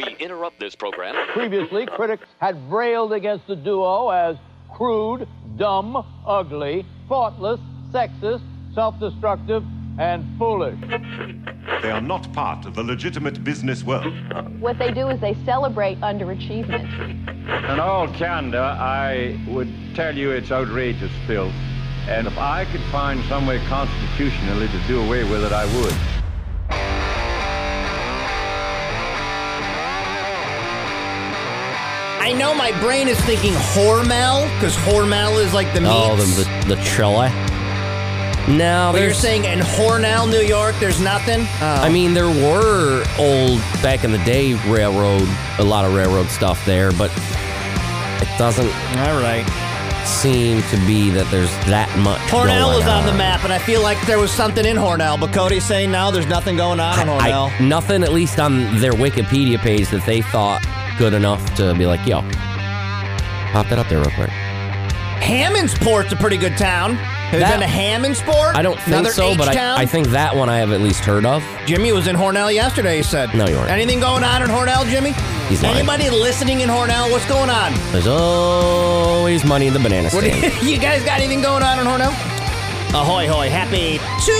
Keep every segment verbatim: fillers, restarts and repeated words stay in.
We interrupt this program. Previously, critics had railed against the duo as crude, dumb, ugly, thoughtless, sexist, self-destructive, and foolish. They are not part of the legitimate business world. What they do is they celebrate underachievement. In all candor, I would tell you it's outrageous filth. And if I could find some way constitutionally to do away with it, I would. I know my brain is thinking Hormel, because Hormel is like the meats. Oh, the, the, the chili. No, but you're saying in Hornell, New York, there's nothing? Oh. I mean, there were old, back in the day, railroad, a lot of railroad stuff there, but it doesn't All right. seem to be that there's that much Hornell was on on the map, and I feel like there was something in Hornell, but Cody's saying no, there's nothing going on in Hornell. I, nothing, at least on their Wikipedia page, that they thought good enough to be like, yo, pop that up there real quick. Hammondsport's a pretty good town. Have you been to Hammondsport? I don't think Another so, but I, I think that one I have at least heard of. Jimmy was in Hornell yesterday, he said. No, you weren't. Anything going on in Hornell, Jimmy? He's lying. Anybody listening in Hornell, what's going on? There's always money in the banana What, stand. you guys got anything going on in Hornell? Ahoy, hoy, happy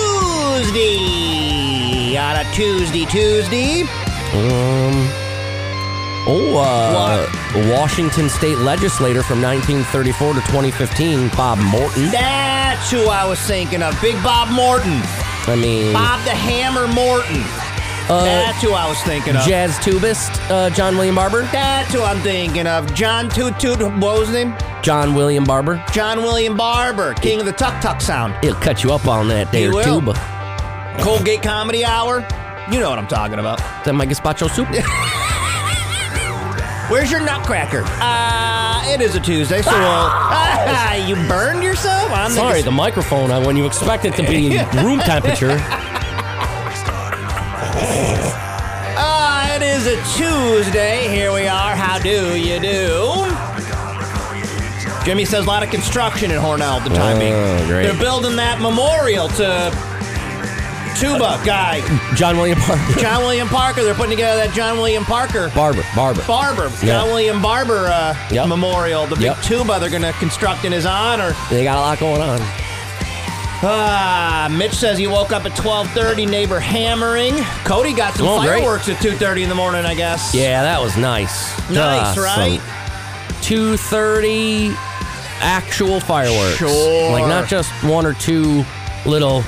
Tuesday! On a Tuesday, Tuesday. Um... Oh, uh, Washington State legislator from nineteen thirty-four to twenty fifteen, Bob Morton. That's who I was thinking of. Big Bob Morton. I mean... Bob the Hammer Morton. Uh, That's who I was thinking of. Jazz tubist, uh, John William Barber. That's who I'm thinking of. John Toot Toot, what was his name? John William Barber. John William Barber, king of the tuck-tuck sound. He'll cut you up on that there will. tuba. Colgate Comedy Hour. You know what I'm talking about. Is that my gazpacho soup? Where's your nutcracker? Uh, it is a Tuesday, so we'll... Ah, you burned yourself? I'm Sorry, the, the microphone, uh, when you expect it to be room temperature. Ah, uh, it is a Tuesday. Here we are. How do you do? Jimmy says a lot of construction in Hornell at the time being. Oh, great. They're building that memorial to... Tuba guy. John William Parker. John William Parker. They're putting together that John William Parker. Barber. Barber. Barber. Yep. John William Barber uh, yep. memorial. The big yep. tuba they're going to construct in his honor. They got a lot going on. Ah, Mitch says he woke up at twelve thirty, neighbor hammering. Cody got some oh, fireworks great. at two thirty in the morning, I guess. Yeah, that was nice. Nice, uh, right? two thirty actual fireworks. Sure. Like, not just one or two little...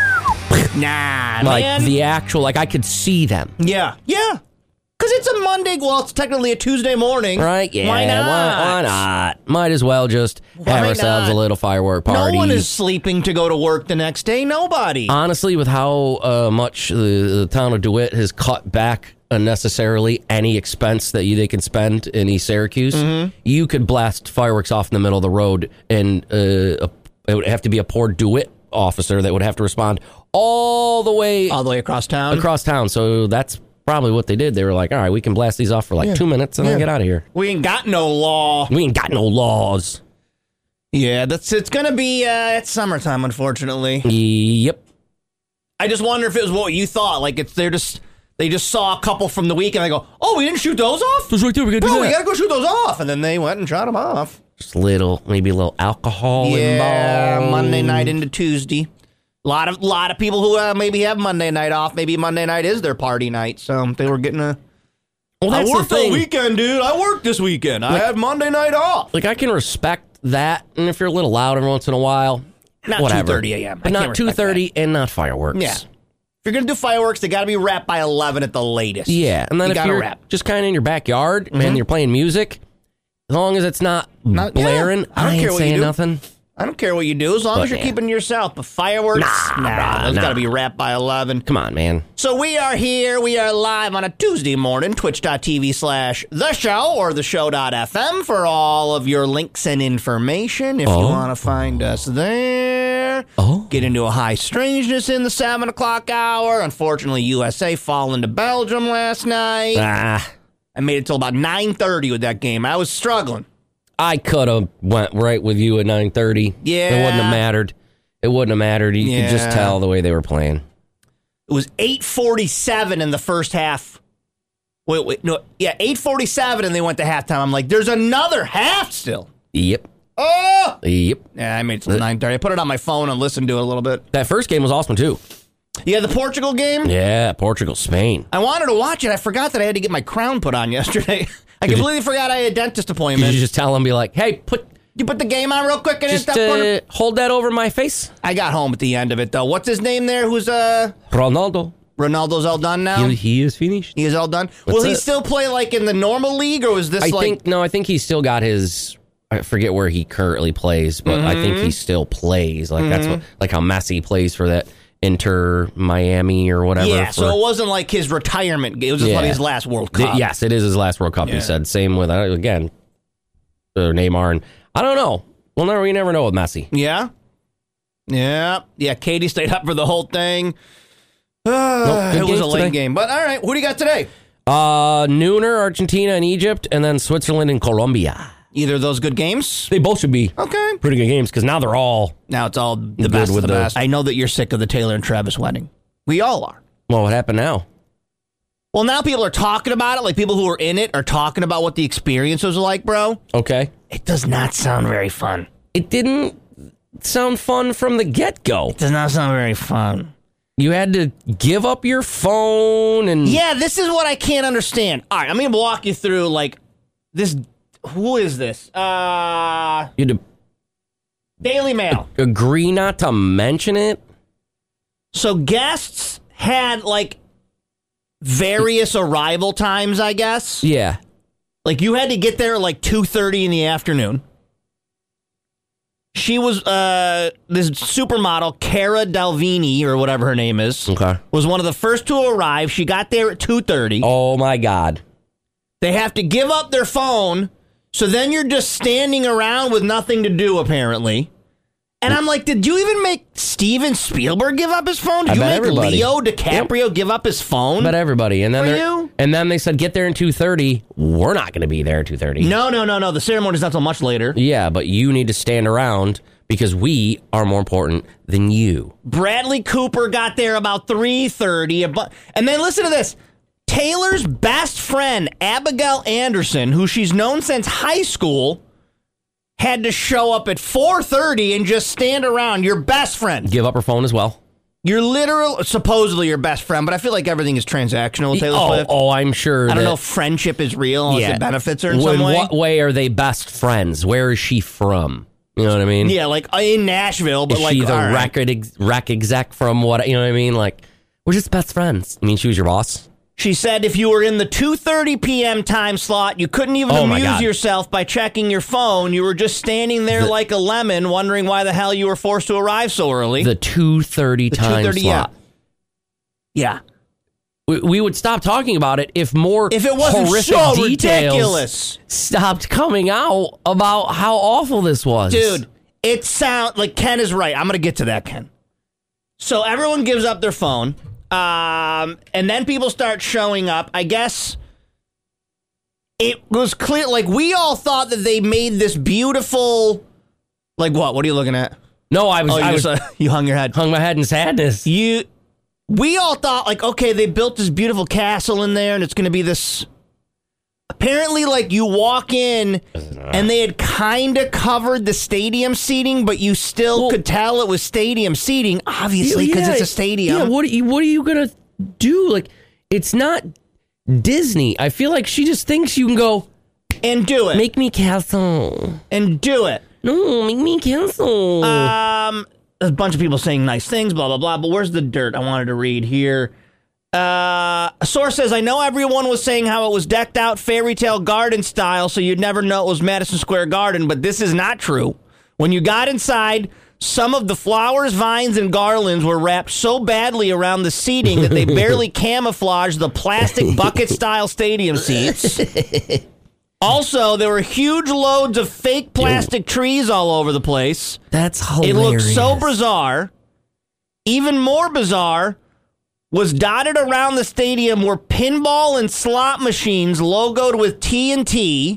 Nah, like man. the actual, like I could see them. Yeah, yeah. Because it's a Monday, well, it's technically a Tuesday morning. Right, yeah. Why not? Why, why not? Might as well just Why have ourselves not? a little firework party. No one is sleeping to go to work the next day. Nobody. Honestly, with how uh, much the, the town of DeWitt has cut back unnecessarily any expense that you, they can spend in East Syracuse, mm-hmm. you could blast fireworks off in the middle of the road, and uh, a, it would have to be a poor DeWitt officer that would have to respond all the way all the way across town across town. So that's probably what they did. They were like, all right, we can blast these off for like yeah. two minutes and yeah. then get out of here. We ain't got no law. We ain't got no laws. Yeah, that's it's gonna be uh it's summertime, unfortunately. Yep. I just wonder if it was what you thought. Like it's they're just they just saw a couple from the weekend. They go, oh, we didn't shoot those off. Those right there. We gotta Bro, do that. we gotta go shoot those off, and then they went and shot them off. Just a little, maybe a little alcohol yeah, involved. Monday night into Tuesday. A lot of lot of people who uh, maybe have Monday night off. Maybe Monday night is their party night. So they were getting a. Well, that's I worked the thing. the weekend, dude. I worked this weekend. Like, I had Monday night off. Like I can respect that, and if you're a little loud every once in a while, not whatever. two thirty a.m. But not two thirty and not fireworks. Yeah. If you're gonna do fireworks, they got to be wrapped by eleven at the latest. Yeah, and then you if you're wrap. just kind of in your backyard mm-hmm. and you're playing music, as long as it's not, not blaring, yeah, I, don't I ain't care what saying you do. nothing. I don't care what you do, as long but, as you're yeah. keeping to yourself. But fireworks, nah, nah, nah those nah. got to be wrapped by eleven. Come on, man. So we are here. We are live on a Tuesday morning, twitch.tv slash the show or the show.fm for all of your links and information. If oh. you want to find us there, oh. get into a high strangeness in the seven o'clock hour. Unfortunately, U S A falling to Belgium last night. Ah. I made it till about nine thirty with that game. I was struggling. I could have went right with you at nine thirty. Yeah. It wouldn't have mattered. It wouldn't have mattered. You yeah. could just tell the way they were playing. It was eight forty-seven in the first half. Wait, wait, no, yeah, eight forty-seven, and they went to halftime. I'm like, there's another half still. Yep. Oh! Yep. Yeah, I made it till nine thirty. I put it on my phone and listened to it a little bit. That first game was awesome, too. Yeah, the Portugal game? Yeah, Portugal, Spain. I wanted to watch it. I forgot that I had to get my crown put on yesterday. I completely forgot I had a dentist appointment. Did you just tell them, be like, hey, put... You put the game on real quick and Just hit that button? uh, hold that over my face. I got home at the end of it, though. What's his name there? Who's, uh... Ronaldo. Ronaldo's all done now? He, he is finished. He is all done? Will he it? still play, like, in the normal league, or is this, I like... think, no, I think he's still got his... I forget where he currently plays, but Mm-hmm. I think he still plays. Like, that's what... Like how Messi plays for that Inter Miami or whatever. Yeah, for, so it wasn't like his retirement game. It was just Yeah. like his last World Th- Cup. yes, it is his last World Cup, Yeah. he said. Same with, uh, again, uh, Neymar. And I don't know. Well, never, we never know with Messi. Yeah? Yeah. Yeah, Katie stayed up for the whole thing. Uh, Nope, good it was a games late today. game. But, all right, who do you got today? Uh, Nooner, Argentina, and Egypt, and then Switzerland and Colombia. Either of those good games? They both should be Okay. pretty good games because now they're all... Now it's all the Good best of with the, the- best. I know that you're sick of the Taylor and Travis wedding. We all are. Well, what happened now? Well, now people are talking about it. Like, people who are in it are talking about what the experience was like, bro. Okay. It does not sound very fun. It didn't sound fun from the get-go. It does not sound very fun. You had to give up your phone and... Yeah, this is what I can't understand. All right, I'm going to walk you through, like, this. Who is this? Uh, You had Daily Mail. to agree not to mention it. So guests had, like, various arrival times, I guess. Yeah. Like, you had to get there at, like, two thirty in the afternoon. She was, uh, this supermodel, Cara Delvini, or whatever her name is, Okay. was one of the first to arrive. She got there at two thirty. Oh, my God. They have to give up their phone, so then you're just standing around with nothing to do, apparently. And I'm like, did you even make Steven Spielberg give up his phone? Did I you bet make everybody. Leo DiCaprio give up his phone? But everybody. And then For they're- you? and then they said, get there at two thirty. We're not going to be there at two thirty. No, no, no, no. The ceremony's not till much later. Yeah, but you need to stand around because we are more important than you. Bradley Cooper got there about three thirty. And then listen to this. Taylor's best friend, Abigail Anderson, who she's known since high school, had to show up at four thirty and just stand around. Your best friend. Give up her phone as well. You're literal, supposedly your best friend, but I feel like everything is transactional with Taylor Oh, Swift. oh, I'm sure. I don't that- know if friendship is real, unless it benefits her in Well, some way. what way are they best friends? Where is she from? You know what I mean? Yeah, like in Nashville, but Is like she the all right. record ex- rec exec from what? You know what I mean? Like, we're just best friends. I mean, she was your boss. She said if you were in the two thirty p.m. time slot, you couldn't even Oh, my amuse God. yourself by checking your phone. You were just standing there The- like a lemon, wondering why the hell you were forced to arrive so early. The two thirty time two thirty, slot. yeah. We, we would stop talking about it if more If it wasn't horrific so details ridiculous. stopped coming out about how awful this was. Dude, it sound like Ken is right. I'm going to get to that, Ken. So everyone gives up their phone, um, and then people start showing up. I guess it was clear, like, we all thought that they made this beautiful, like, what? What are you looking at? No, I was, Oh, you, I was just, uh, you hung your head. hung my head in sadness. You, we all thought, like, okay, they built this beautiful castle in there, and it's going to be this. Apparently, like, you walk in, and they had kind of covered the stadium seating, but you still Well- could tell it was stadium seating, obviously, because Yeah, it's a stadium. Yeah, what are you, what are you gonna do? Like, it's not Disney. I feel like she just thinks you can go and do it. make me castle. and do it. No, make me castle. Um, there's a bunch of people saying nice things, blah, blah, blah, but where's the dirt I wanted to read here? Uh, a source says, I know everyone was saying how it was decked out fairy tale garden style, so you'd never know it was Madison Square Garden, but this is not true. When you got inside, some of the flowers, vines, and garlands were wrapped so badly around the seating that they barely camouflaged the plastic bucket-style stadium seats. Also, there were huge loads of fake plastic trees all over the place. That's It hilarious. looked so bizarre. Even more bizarre was dotted around the stadium were pinball and slot machines logoed with T N T.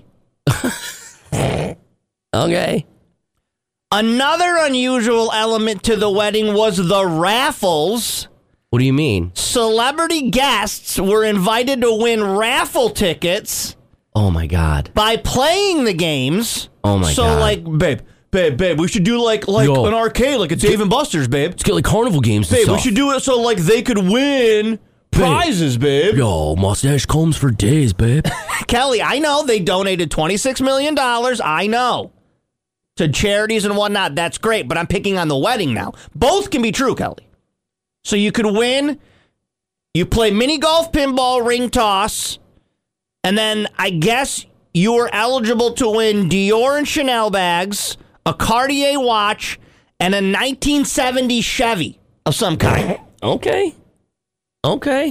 Okay. Another unusual element to the wedding was the raffles. What do you mean? Celebrity guests were invited to win raffle tickets Oh, my God. by playing the games. Oh, my so, God. So, like, babe, babe, babe, we should do, like, like Yo. an arcade, like a Dave and Buster's, babe. Let's get, like, carnival games and Babe, stuff. we should do it so, like, they could win prizes, babe. Yo, mustache combs for days, babe. Kelly, I know they donated twenty-six million dollars. I know. To charities and whatnot. That's great, but I'm picking on the wedding now. Both can be true, Kelly. So you could win. You play mini golf, pinball, ring toss. And then I guess you were eligible to win Dior and Chanel bags, a Cartier watch, and a nineteen seventy Chevy of some kind. Okay. Okay.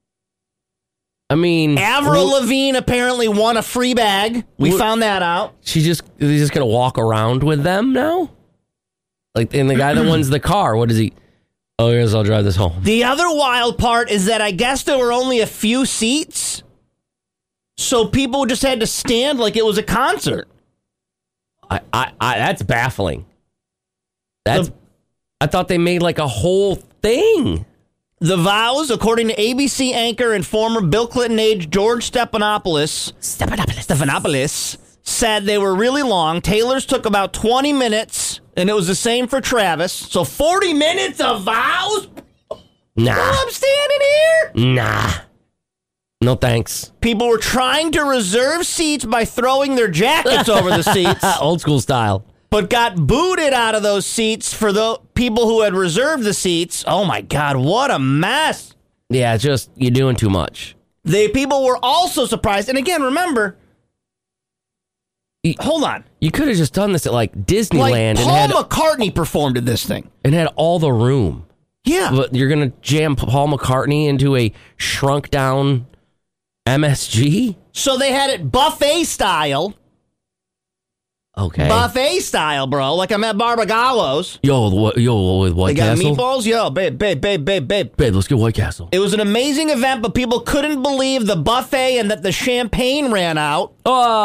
I mean, Avril well, Lavigne apparently won a free bag. We Well- found that out. she just he's just gonna walk around with them now. Like, and the guy that wins the car, what is he? Oh, yes, I'll drive this home. The other wild part is that I guess there were only a few seats, so people just had to stand like it was a concert. I, I, I that's baffling. That's. The- I thought they made like a whole thing. The vows, according to A B C anchor and former Bill Clinton aide George Stephanopoulos, Stephanopoulos, Stephanopoulos said they were really long. Taylor's took about twenty minutes, and it was the same for Travis. So forty minutes of vows? Nah, I'm standing here? nah. No thanks. People were trying to reserve seats by throwing their jackets over the seats, Old school style. but got booted out of those seats for the people who had reserved the seats. Oh, my God, what a mess. Yeah, it's just you're doing too much. The people were also surprised. And again, remember, You- hold on. You could have just done this at like Disneyland Like, and Paul had McCartney performed at this thing. and had all the room. Yeah. But you're gonna jam Paul McCartney into a shrunk down M S G? So they had it buffet style. Okay. Buffet style, bro. Like I'm at Barbagallo's. Yo, what, yo, with White They got Castle. meatballs? Yo, babe, babe, babe, babe, babe. Babe, let's get White Castle. It was an amazing event, but people couldn't believe the buffet and that the champagne ran out.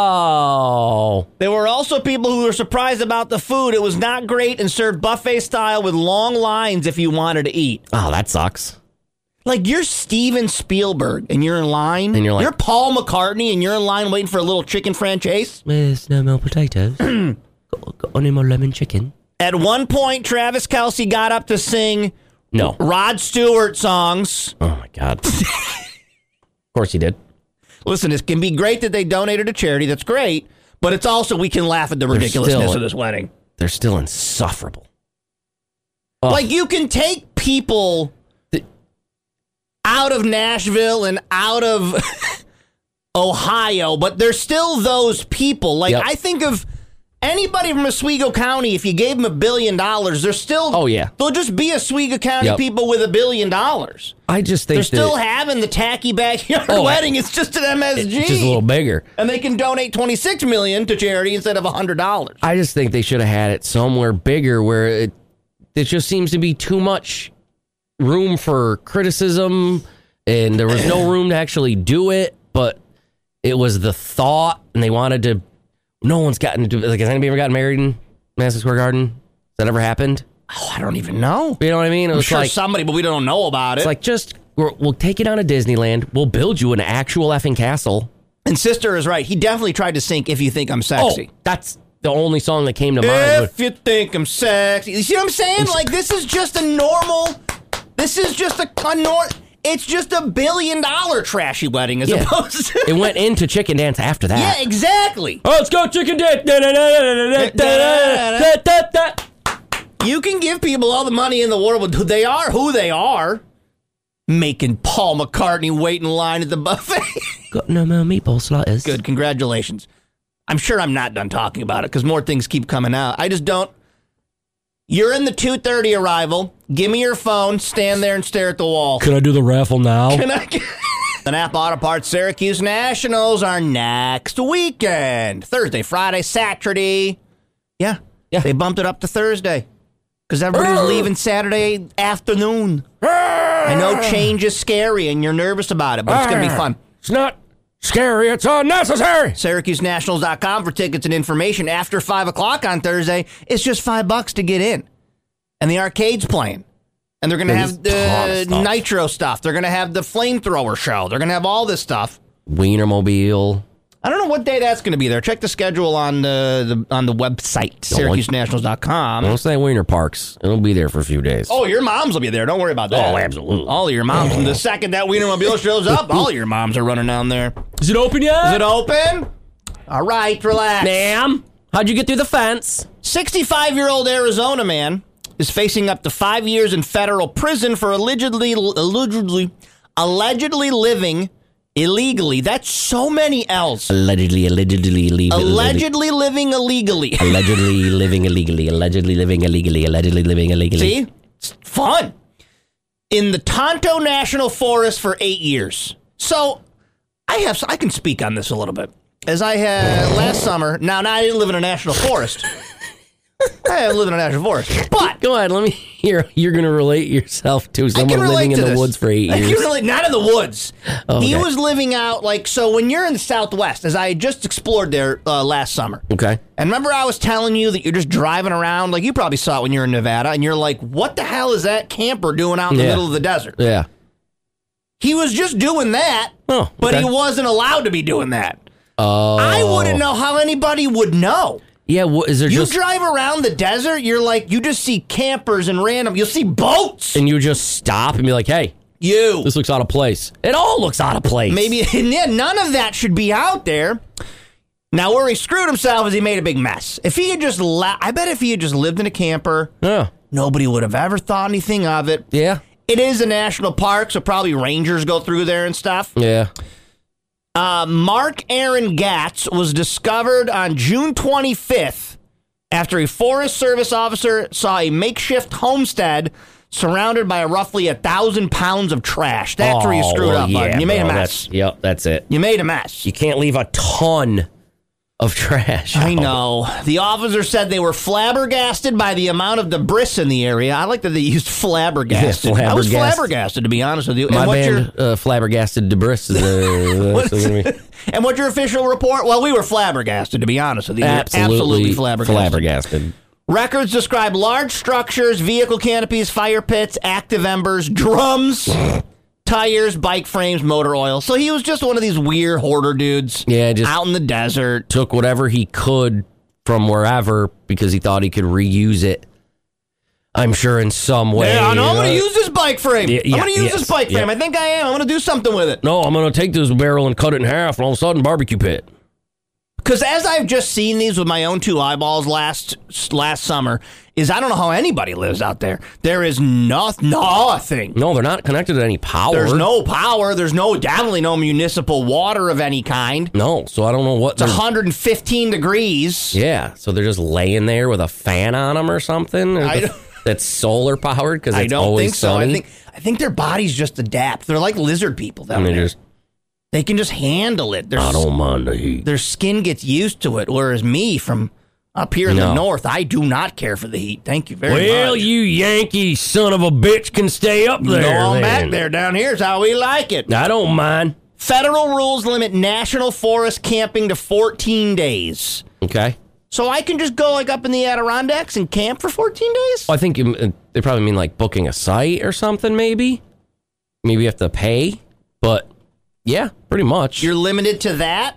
Oh, There were also people who were surprised about the food. It was not great and served buffet style with long lines if you wanted to eat. oh, that sucks. Like, you're Steven Spielberg and you're in line. And you're like- You're Paul McCartney and you're in line waiting for a little chicken franchise. There's no more potatoes. got, got any more lemon chicken? At one point, Travis Kelce got up to sing No. Rod Stewart songs. Oh my God. Of course he did. Listen, it can be great that they donated to charity. That's great. But it's also, we can laugh at the ridiculousness still- of this wedding. They're still insufferable. Oh. Like, you can take people The- out of Nashville and out of Ohio, but they're still those people. Like, Yep. I think of anybody from Oswego County, if you gave them a billion dollars, they're still... Oh, yeah. They'll just be Oswego County Yep. people with a billion dollars. I just think They're still that having the tacky backyard Oh, wedding. It's just an M S G. it's just a little bigger. And they can donate twenty-six million dollars to charity instead of one hundred dollars. I just think they should have had it somewhere bigger where it, it just seems to be too much room for criticism and there was no room to actually do it, but it was the thought and they wanted to. No one's gotten to do like, has anybody ever gotten married in Madison Square Garden? Has that ever happened? Oh, I don't even know. You know what I mean? It I'm was sure like, somebody, but we don't know about it. it's like just, we're, we'll take it on to Disneyland. We'll build you an actual effing castle. And Sister is right. He definitely tried to sing If You Think I'm Sexy. Oh, that's the only song that came to mind. If you think I'm sexy. You see what I'm saying? Like, this is just a normal, this is just a, a nor, it's just a billion dollar trashy wedding as Yeah. opposed to. It went into Chicken Dance after that. Yeah, exactly. Oh, let's go Chicken Dance. Da, da, da, da, da, da, da, da, da. You can give people all the money in the world, but who they are who they are. Making Paul McCartney wait in line at the buffet. Got no more meatball sliders. Good, congratulations. I'm sure I'm not done talking about it because more things keep coming out. I just don't. You're in the two thirty arrival. Give me your phone. Stand there and stare at the wall. Can I do the raffle now? Can I get... The Napa Auto Parts Syracuse Nationals are next weekend. Thursday, Friday, Saturday. Yeah. Yeah. They bumped it up to Thursday because everybody's leaving Saturday afternoon. I know change is scary and you're nervous about it, but it's going to be fun. It's not scary. It's unnecessary. Syracuse Nationals dot com for tickets and information. After five o'clock on Thursday, it's just five bucks to get in. And the arcade's playing. And they're going to There's have a ton of the stuff. nitro stuff. They're going to have the flamethrower show. They're going to have all this stuff. Wienermobile. I don't know what day that's going to be there. Check the schedule on the, the on the website, Syracuse Nationals dot com. Don't say Wiener Parks. It'll be there for a few days. Oh, your moms will be there. Don't worry about that. Oh, absolutely. All of your moms. And the second that Wienermobile shows up, all your moms are running down there. Is it open yet? Is it open? All right, relax. Ma'am, how'd you get through the fence? sixty-five-year-old Arizona man is facing up to five years in federal prison for allegedly, allegedly, allegedly living illegally. That's so many L's. Allegedly, allegedly, illegally. Allegedly living illegally. Allegedly living illegally. Allegedly living illegally. Allegedly living illegally. See? It's fun. In the Tonto National Forest for eight years. So, I have, I can speak on this a little bit. As I had last summer, now, now I didn't live in a national forest. I live in a national forest. But Go ahead, let me hear. You're going to relate yourself to I someone can relate living in to the this. woods for eight I years. can relate, not in the woods. Oh, He okay. was living out, like, so when you're in the Southwest, as I had just explored there uh, last summer. Okay. And remember I was telling you that you're just driving around, like you probably saw it when you were in Nevada, and you're like, what the hell is that camper doing out in the Yeah. middle of the desert? Yeah. He was just doing that, Oh, but okay. he wasn't allowed to be doing that. Oh. I wouldn't know how anybody would know. Yeah, what, is there You just... drive around the desert, you're like, you just see campers and random, you'll see boats. And you just stop and be like, hey, You. this looks out of place. It all looks out of place. Maybe, and yeah, none of that should be out there. Now, where he screwed himself is he made a big mess. If he had just, la- I bet if he had just lived in a camper, Yeah. nobody would have ever thought anything of it. Yeah. It is a national park, so probably rangers go through there and stuff. Yeah. Uh, Mark Aaron Gatz was discovered on June twenty-fifth after a Forest Service officer saw a makeshift homestead surrounded by roughly a thousand pounds of trash. That's where you Oh, screwed well, up, yeah, bud. You made bro, a mess. That's, yep, that's it. You made a mess. You can't leave a ton of trash. I out. know. The officer said they were flabbergasted by the amount of debris in the area. I like that they used flabbergasted. Yeah, I was flabbergasted. flabbergasted, to be honest with you. My and what's band, uh, Flabbergasted Debris, is uh, What's- that's gonna be And what's your official report? Well, we were flabbergasted, to be honest with you. absolutely, Absolutely flabbergasted. flabbergasted. Records describe large structures, vehicle canopies, fire pits, active embers, drums, tires, bike frames, motor oil. So he was just one of these weird hoarder dudes Yeah, just out in the desert. took whatever he could from wherever because he thought he could reuse it. I'm sure in some way. Yeah, I know. I'm you going to know? use this bike frame. Yeah, I'm yeah, going to use yes, this bike frame. yeah. I think I am. I'm going to do something with it. No, I'm going to take this barrel and cut it in half, and all of a sudden, barbecue pit. Because as I've just seen these with my own two eyeballs last last summer, is I don't know how anybody lives out there. There is no, nothing. No, they're not connected to any power. There's no power. There's no, definitely no municipal water of any kind. No, so I don't know what. It's one hundred fifteen degrees. Yeah, so they're just laying there with a fan on them or something. Or I the- don't- that's solar powered because I it's don't always think so. sunny. I think I think their bodies just adapt. They're like lizard people down and they there. just. They can just handle it. Their, I don't mind the heat. their skin gets used to it, whereas me from up here in No. the north, I do not care for the heat. Thank you very much. Well, you Yankee son of a bitch can stay up there. Go on then. back there. Down here's how we like it. I don't mind. Federal rules limit national forest camping to fourteen days. Okay. So I can just go like up in the Adirondacks and camp for fourteen days? Well, I think um, they probably mean like booking a site or something, maybe. Maybe you have to pay, but yeah, pretty much. You're limited to that?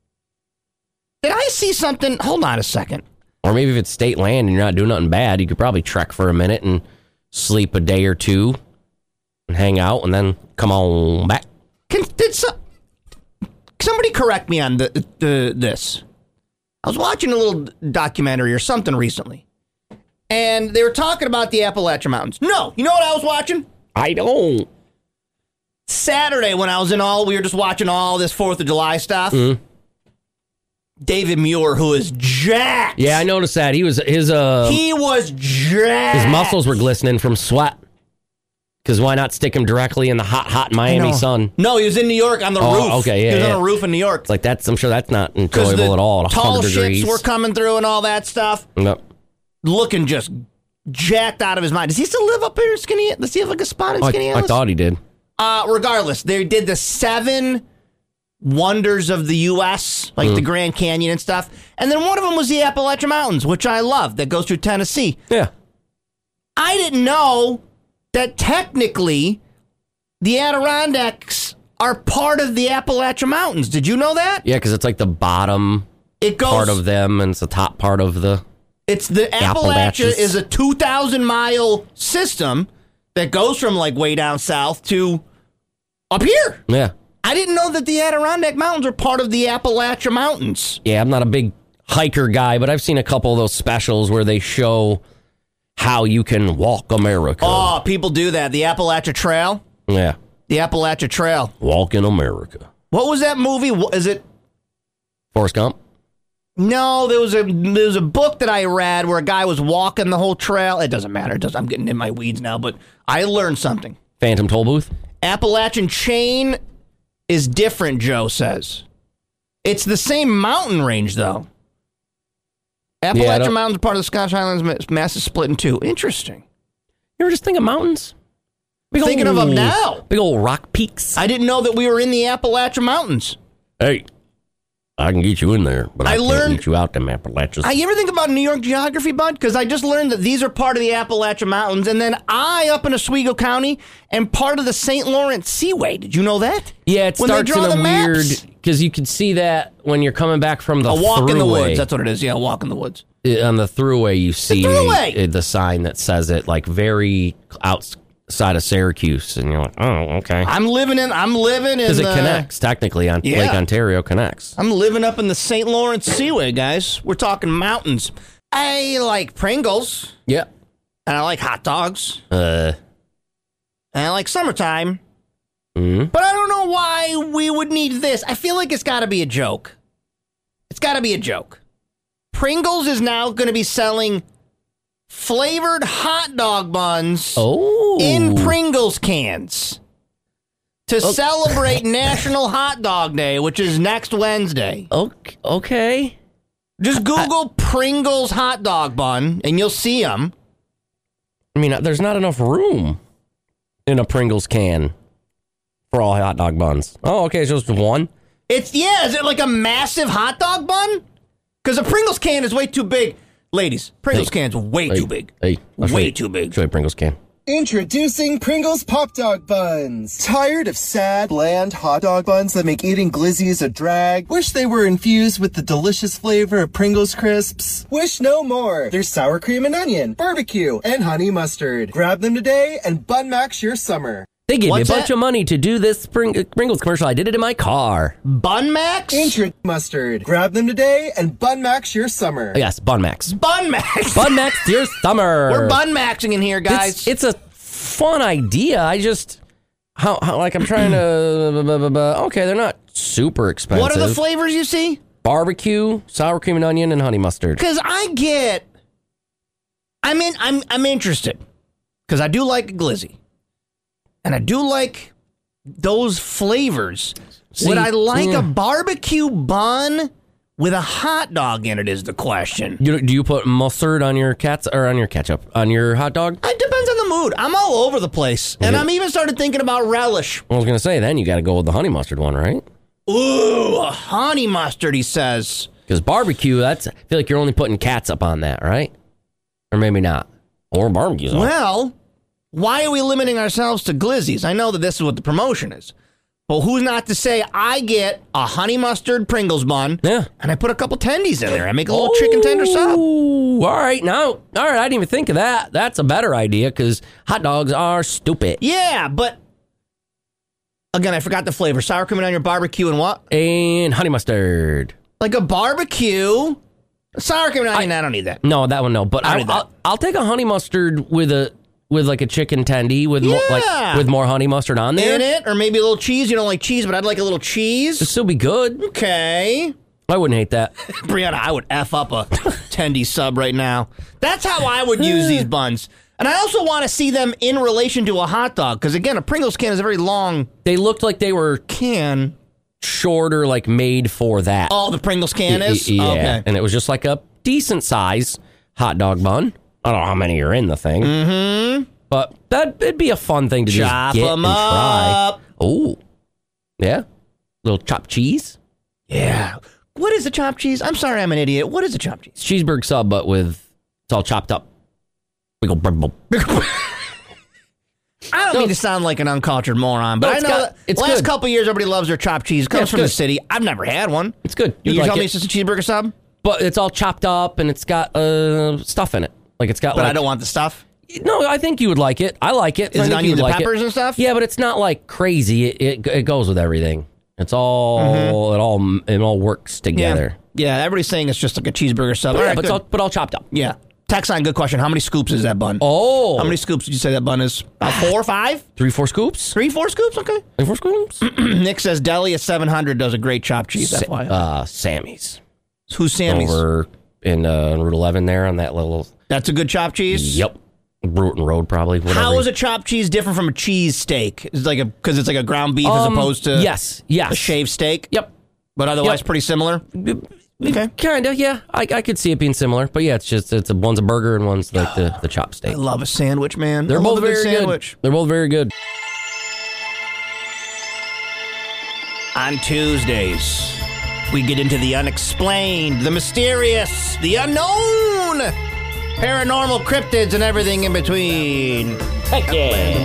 Did I see something? Hold on a second. Or maybe if it's state land and you're not doing nothing bad, you could probably trek for a minute and sleep a day or two and hang out and then come on back. Can, did some, somebody correct me on the, the this? I was watching a little documentary or something recently, and they were talking about the Appalachian Mountains. No, you know what I was watching? I don't. Saturday when I was in all, we were just watching all this fourth of July stuff. Mm-hmm. David Muir, who is jacked. Yeah, I noticed that. He was his uh He was jacked. his muscles were glistening from sweat. Because why not stick him directly in the hot, hot Miami No. sun? No, he was in New York on the Oh, roof. okay, yeah, He was yeah. on a roof in New York. It's like that's. I'm sure that's not 'Cause enjoyable the at all. At tall one hundred degrees. ships were coming through and all that stuff. Yep. Looking just jacked out of his mind. Does he still live up here in Skinny? Does he have like a spot in I, Skinny I Alice? thought he did. Uh, regardless, they did the seven wonders of the U S, like Mm. the Grand Canyon and stuff. And then one of them was the Appalachian Mountains, which I love, that goes through Tennessee. Yeah. I didn't know that technically the Adirondacks are part of the Appalachian Mountains. Did you know that? Yeah, because it's like the bottom it goes, part of them, and it's the top part of the... It's the Appalachia Appalachians. is a two thousand mile system that goes from like way down south to up here. Yeah. I didn't know that the Adirondack Mountains are part of the Appalachian Mountains. Yeah, I'm not a big hiker guy, but I've seen a couple of those specials where they show how you can walk America. Oh, people do that. The Appalachia Trail. Yeah. The Appalachia Trail. Walk in America. What was that movie? What- Is it? Forrest Gump? No, there was a there was a book that I read where a guy was walking the whole trail. It doesn't matter. It does, I'm getting in my weeds now, but I learned something. Phantom Toll Booth? Appalachian Chain is different, Joe says. It's the same mountain range, though. Appalachian Yeah, Mountains are part of the Scottish Highlands. Mass is split in two. Interesting. You ever just think of mountains? Big Thinking of them now. Big old rock peaks. I didn't know that we were in the Appalachian Mountains. Hey, I can get you in there, but I, I can't learned- get you out them Appalachians. I, you ever think about New York geography, bud? Because I just learned that these are part of the Appalachian Mountains, and then I, up in Oswego County, am part of the Saint Lawrence Seaway. Did you know that? yeah, it when they starts draw in the a weird... maps. Because you can see that when you're coming back from the A walk in the thruway. woods. That's what it is. Yeah, a walk in the woods. Uh, On the thruway, you see thruway. uh, the sign that says it, like, very outside of Syracuse. And you're like, oh, okay. I'm living in. I'm living in. Because it the, connects, technically, on Yeah. Lake Ontario connects. I'm living up in the Saint Lawrence Seaway, guys. We're talking mountains. I like Pringles, Yeah. and I like hot dogs, Uh, and I like summertime. mhm. But I don't know why we would need this. I feel like it's got to be a joke. It's got to be a joke. Pringles is now going to be selling flavored hot dog buns Oh. in Pringles cans to celebrate National Hot Dog Day, which is next Wednesday. Okay. okay. Just Google Pringles hot dog bun, and you'll see them. I mean, there's not enough room in a Pringles can for all hot dog buns. Oh, okay, it's just one? It's, yeah, is it like a massive hot dog bun? Because a Pringles can is way too big. Ladies, Pringles Hey. can's way Hey, too big. Hey, I'll show Way you- too big. Show you a Pringles can. Introducing Pringles Pop Dog Buns. Tired of sad, bland hot dog buns that make eating glizzies a drag? Wish they were infused with the delicious flavor of Pringles crisps? Wish no more. There's sour cream and onion, barbecue, and honey mustard. Grab them today and bun max your summer. They gave What's me a bunch that? of money to do this Pring- Pringles commercial. I did it in my car. Bun Max? Intro mustard. Grab them today and bun max your summer. Yes, Bun Max. Bun Max. Bun Max your summer. We're Bun Maxing in here, guys. It's, it's a fun idea. I just, how, how like, I'm trying to, blah, blah, blah. Okay, they're not super expensive. What are the flavors you see? Barbecue, sour cream and onion, and honey mustard. Because I get, I'm in, I'm, I'm interested. Because I do like a glizzy, and I do like those flavors. See, Would I like yeah. a barbecue bun with a hot dog in it? Is the question. You, do you put mustard on your cats or on your ketchup on your hot dog? It depends on the mood. I'm all over the place, and Mhm. I'm even started thinking about relish. I was gonna say then you got to go with the honey mustard one, right? Ooh, a honey mustard. He says. Because barbecue, that's I feel like you're only putting catsup on that, right? Or maybe not. Or barbecue sauce. Well, why are we limiting ourselves to glizzies? I know that this is what the promotion is. But who's not to say I get a honey mustard Pringles bun, Yeah. and I put a couple tendies in there. I make a little chicken tender sub. Ooh, all right, now, all right, I didn't even think of that. That's a better idea because hot dogs are stupid. Yeah, but again, I forgot the flavor. Sour cream and onion, barbecue, and what? And honey mustard. Like a barbecue. Sour cream and onion, I, don't need that. No, that one no. But I I'll, need that. I'll, I'll take a honey mustard with a with like a chicken tendy with more Yeah. like with more honey mustard on there. In it, or maybe a little cheese. You don't like cheese, but I'd like a little cheese. It'd still be good. Okay. I wouldn't hate that. Brianna, I would F up a tendy sub right now. That's how I would use these buns. And I also want to see them in relation to a hot dog. Because, again, a Pringles can is a very long They looked like they were can. shorter, like made for that. Oh, the Pringles can is? Y- y- Yeah, Okay. and it was just like a decent size hot dog bun. I don't know how many are in the thing. Mm-hmm. But that it'd be a fun thing to Chop just get 'em and try. up. Oh, yeah, little chopped cheese, Yeah. What is a chopped cheese? I'm sorry, I'm an idiot. What is a chopped cheese? cheeseburger sub, but with it's all chopped up. We go. I don't No, mean to sound like an uncultured moron, but No, I it's know got- that it's the last good. couple of years everybody loves their chopped cheese. It comes Yeah, it's from the good. city. I've never had one. It's good. You You'd like tell me it. it's just a cheeseburger sub? But it's all chopped up and it's got uh, stuff in it. Like it's got But like... I don't want the stuff. No, I think you would like it. I like it. Is I it think onions you would and like peppers it. and stuff? Yeah, but it's not like crazy. It it, it goes with everything. It's all Mm-hmm. it all it all works together. Yeah, everybody's saying it's just like a cheeseburger sub. But All yeah, right, but, it's good. all, but all chopped up. Yeah. Text line, good question. How many scoops is that bun? Oh, How many scoops did you say that bun is? About four or five? three, four scoops. Three, four scoops? Okay. Three, four scoops. Nick says Deli at seven hundred does a great chopped cheese. Sa- F Y I. uh, Sammy's Who's Sammy's? over in uh, Route eleven there on that little. That's a good chopped cheese? Yep, Bruton Road probably. Whatever. How is a chopped cheese different from a cheese steak? Is it like a because it's like a ground beef as Um, opposed to yes, yes, a shaved steak? Yep. But otherwise Yep. pretty similar? Okay. Kind of, yeah. I, I could see it being similar, but yeah, it's just it's a, one's a burger and one's like the the chop steak. I love a sandwich, man. They're I love both a good very sandwich. good. They're both very good. On Tuesdays, we get into the unexplained, the mysterious, the unknown, paranormal cryptids, and everything in between. Heck yeah.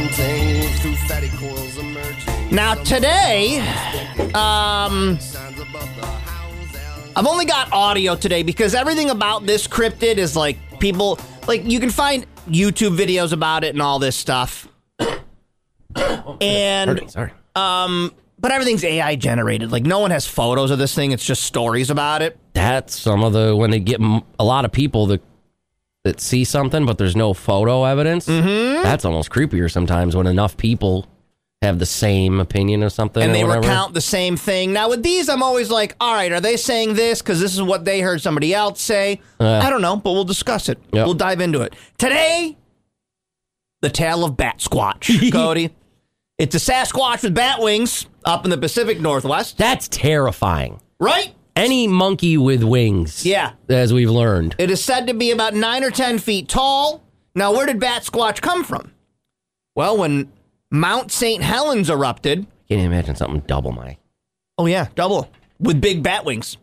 Now, today, um, I've only got audio today because everything about this cryptid is like people, like you can find YouTube videos about it and all this stuff. And, Sorry. um, but everything's A I generated. Like no one has photos of this thing. It's just stories about it. That's some of the when they get m- a lot of people that that see something, but there's no photo evidence. Mm-hmm. That's almost creepier sometimes when enough people have the same opinion of something, And or they whatever. recount the same thing. Now, with these, I'm always like, all right, are they saying this because this is what they heard somebody else say? Uh, I don't know, but we'll discuss it. Yep. We'll dive into it. Today, the tale of Bat Squatch, Cody. It's a Sasquatch with bat wings up in the Pacific Northwest, That's terrifying. right? Any monkey with wings, Yeah. as we've learned. It is said to be about nine or ten feet tall. Now, where did Bat Squatch come from? Well, when Mount Saint Helens erupted, Can't even imagine something double my. oh, yeah, double, with big bat wings.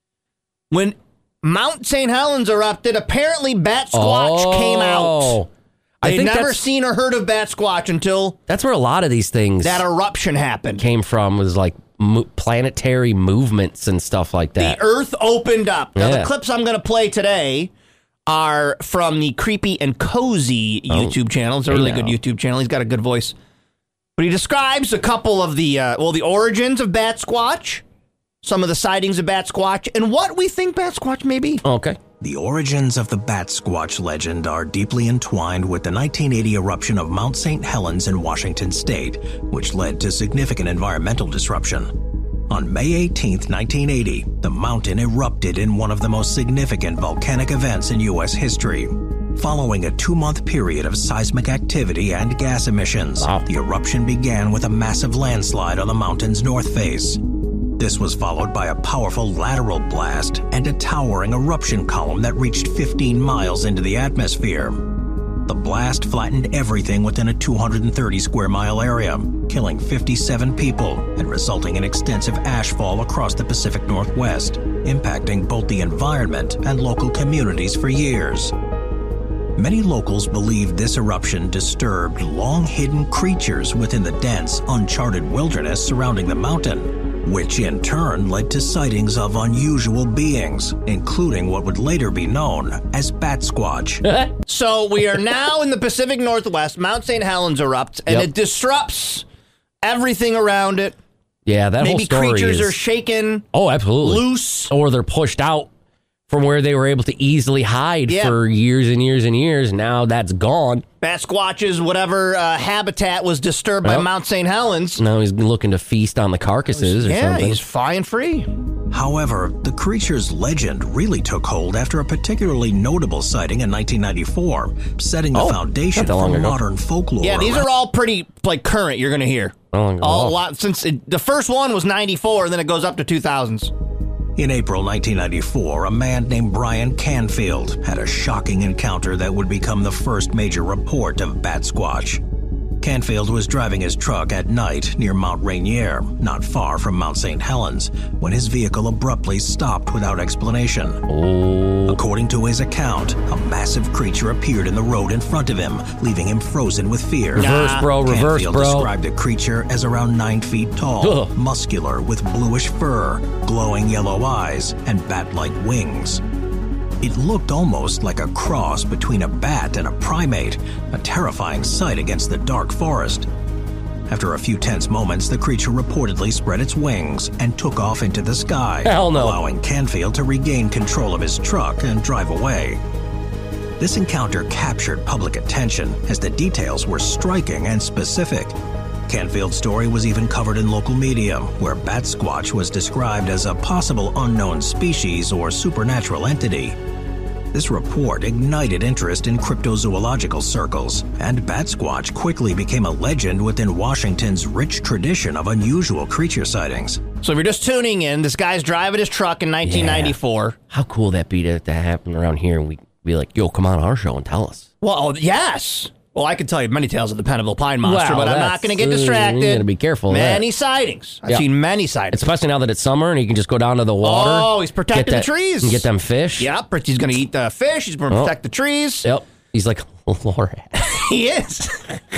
When Mount Saint Helens erupted, apparently Bat Squatch came out. Oh. I They'd think never that's, seen or heard of Bat Squatch until that's where a lot of these things that eruption happened. came from, was like mo- planetary movements and stuff like that. The Earth opened up. Now, Yeah. the clips I'm going to play today are from the Creepy and Cozy YouTube channel. It's a hey really now. good YouTube channel. He's got a good voice. But he describes a couple of the, uh, well, the origins of Bat Squatch, some of the sightings of Bat Squatch, and what we think Bat Squatch may be. Okay. The origins of the Bat Squatch legend are deeply entwined with the nineteen eighty eruption of Mount Saint Helens in Washington state, which led to significant environmental disruption. On May eighteenth, nineteen eighty, the mountain erupted in one of the most significant volcanic events in U S history. Following a two-month period of seismic activity and gas emissions, Wow. the eruption began with a massive landslide on the mountain's north face. This was followed by a powerful lateral blast and a towering eruption column that reached fifteen miles into the atmosphere. The blast flattened everything within a two hundred thirty square mile area, killing fifty-seven people and resulting in extensive ashfall across the Pacific Northwest, impacting both the environment and local communities for years. Many locals believed this eruption disturbed long-hidden creatures within the dense, uncharted wilderness surrounding the mountain, which in turn led to sightings of unusual beings, including what would later be known as Bat Squatch. So we are now in the Pacific Northwest. Mount Saint Helens erupts, and Yep. it disrupts everything around it. Yeah, that whole Maybe story creatures is... are shaken Oh, absolutely. loose. Or they're pushed out from where they were able to easily hide Yeah. for years and years and years. Now that's gone. Bat Squatch's whatever uh, habitat was disturbed by Yep. Mount Saint Helens. Now he's looking to feast on the carcasses or Yeah, something. he's flying free. However, the creature's legend really took hold after a particularly notable sighting in nineteen ninety-four, setting the Oh, foundation not that long for ago. modern folklore. Yeah, these around- are all pretty like current. You're gonna hear How long ago? all a Oh. lot since it, the first one was ninety-four, and then it goes up to two thousands. In April nineteen ninety-four, a man named Brian Canfield had a shocking encounter that would become the first major report of Bat Squatch. Canfield was driving his truck at night near Mount Rainier, not far from Mount Saint Helens, when his vehicle abruptly stopped without explanation. Oh. According to his account, a massive creature appeared in the road in front of him, leaving him frozen with fear. Reverse, bro, reverse, Canfield bro. described the creature as around nine feet tall, Ugh. muscular with bluish fur, glowing yellow eyes, and bat-like wings. It looked almost like a cross between a bat and a primate, a terrifying sight against the dark forest. After a few tense moments, the creature reportedly spread its wings and took off into the sky, Hell no. allowing Canfield to regain control of his truck and drive away. This encounter captured public attention as the details were striking and specific. Canfield's story was even covered in local media, where Bat Squatch was described as a possible unknown species or supernatural entity. This report ignited interest in cryptozoological circles, and Bat Squatch quickly became a legend within Washington's rich tradition of unusual creature sightings. So if you're just tuning in, this guy's driving his truck in nineteen ninety-four. Yeah. How cool that be to, to happen around here and we be like, yo, come on our show and tell us. Well, yes. Well, I could tell you many tales of the Pennville Pine Monster, Well, but I'm not that's- going to get uh, distracted. you gotta be careful of Many that. sightings. I've Yeah. seen many sightings. Especially now that it's summer and you can just go down to the water. Oh, he's protecting get that- the trees. And get them fish. Yep, he's going to eat the fish. He's going to Oh. protect the trees. Yep. He's like, Laura. He is.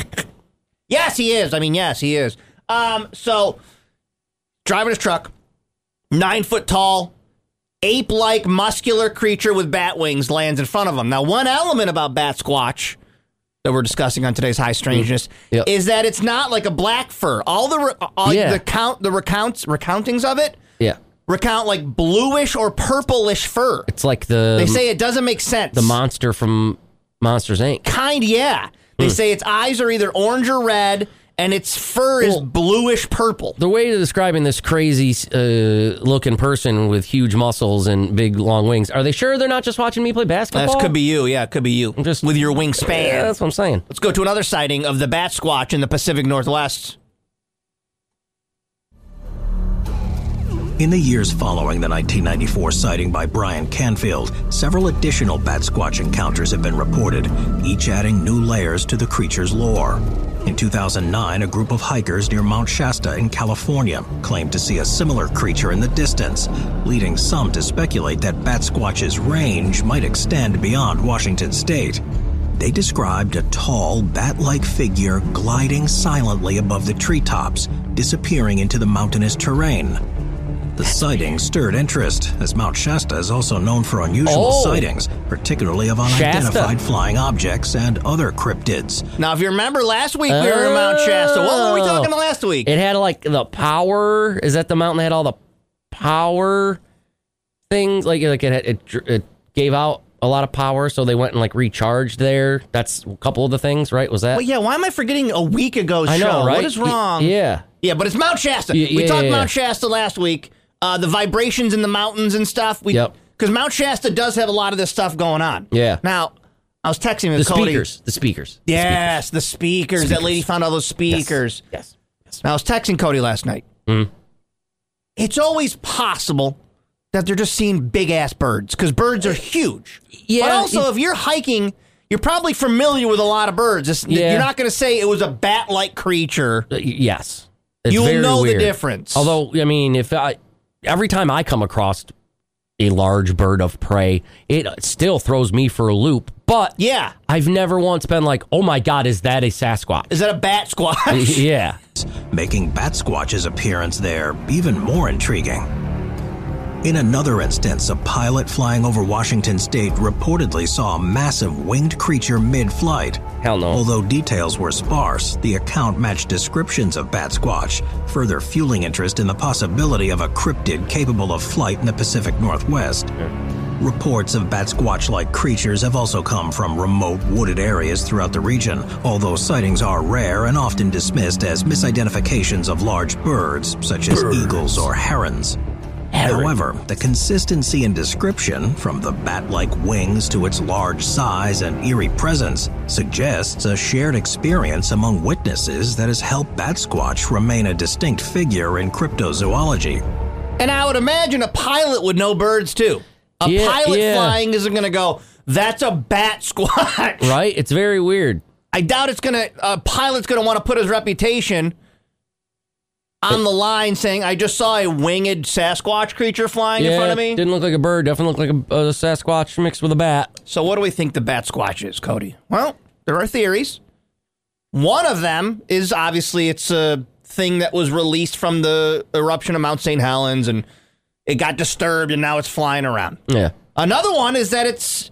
Yes, he is. I mean, yes, he is. Um, so, driving his truck, nine foot tall, ape-like muscular creature with bat wings lands in front of him. Now, one element about Bat Squatch that we're discussing on today's High Strangeness Yep. is that it's not like a black fur. All the re- all Yeah. the count the recounts recountings of it Yeah. recount like bluish or purplish fur. It's like the They say it doesn't make sense. the monster from Monsters, Incorporated. Kind, yeah. They say its eyes are either orange or red, and its fur is Well, bluish purple. The way to describing this crazy uh, looking person with huge muscles and big long wings, are they sure they're not just watching me play basketball? That could be you, yeah, it could be you. Just- with your wingspan. Yeah, that's what I'm saying. Let's go to another sighting of the Bat Squatch in the Pacific Northwest. In the years following the nineteen ninety-four sighting by Brian Canfield, several additional Bat Squatch encounters have been reported, each adding new layers to the creature's lore. In two thousand nine, a group of hikers near Mount Shasta in California claimed to see a similar creature in the distance, leading some to speculate that Bat Squatch's range might extend beyond Washington state. They described a tall, bat-like figure gliding silently above the treetops, disappearing into the mountainous terrain. The sighting stirred interest, as Mount Shasta is also known for unusual Oh. sightings, particularly of unidentified Shasta. flying objects and other cryptids. Now, if you remember last week, we were in Mount Shasta. What were we talking about last week? It had like the power. Is that the mountain that had all the power things? Like, like it, had, it, it gave out a lot of power, so they went and like recharged there. That's a couple of the things, right? Was that? Well, yeah, why am I forgetting a week ago's I know, show? right? What is Y- wrong? Yeah. Yeah, but it's Mount Shasta. Y- we yeah, talked yeah, Mount yeah. Shasta last week. Uh, the vibrations in the mountains and stuff. We, Yep. Because Mount Shasta does have a lot of this stuff going on. Yeah. Now, I was texting with The Cody. speakers. The speakers. The Yes, the speakers. That Speakers. lady found all those speakers. Yes. Yes. Now, I was texting Cody last night. Mhm. It's always possible that they're just seeing big-ass birds, because birds are huge. Yeah, But also, it- if you're hiking, you're probably familiar with a lot of birds. It's, Yeah. You're not going to say it was a bat-like creature. Uh, y- yes. It's You'll very know the weird. difference. Although, I mean, if I every time I come across a large bird of prey, it still throws me for a loop. But Yeah. I've never once been like, oh my God, is that a Sasquatch? Is that a bat squatch? Yeah. Making Bat Squatch's appearance there even more intriguing. In another instance, a pilot flying over Washington state reportedly saw a massive winged creature mid-flight. Hell no. Although details were sparse, the account matched descriptions of Bat Squatch, further fueling interest in the possibility of a cryptid capable of flight in the Pacific Northwest. Reports of Bat Squatch-like creatures have also come from remote wooded areas throughout the region, although sightings are rare and often dismissed as misidentifications of large birds, such as eagles or herons. However, the consistency in description, from the bat-like wings to its large size and eerie presence, suggests a shared experience among witnesses that has helped Bat Squatch remain a distinct figure in cryptozoology. And I would imagine a pilot would know birds, too. A Yeah, pilot yeah. flying isn't going to go, that's a bat squatch. Right? It's very weird. I doubt it's going to, a pilot's going to want to put his reputation on the line saying, I just saw a winged Sasquatch creature flying yeah, in front of me. Didn't look like a bird. Definitely looked like a, a Sasquatch mixed with a bat. So what do we think the bat squatch is, Cody? Well, there are theories. One of them is obviously it's a thing that was released from the eruption of Mount Saint Helens and it got disturbed and now it's flying around. Yeah. Another one is that it's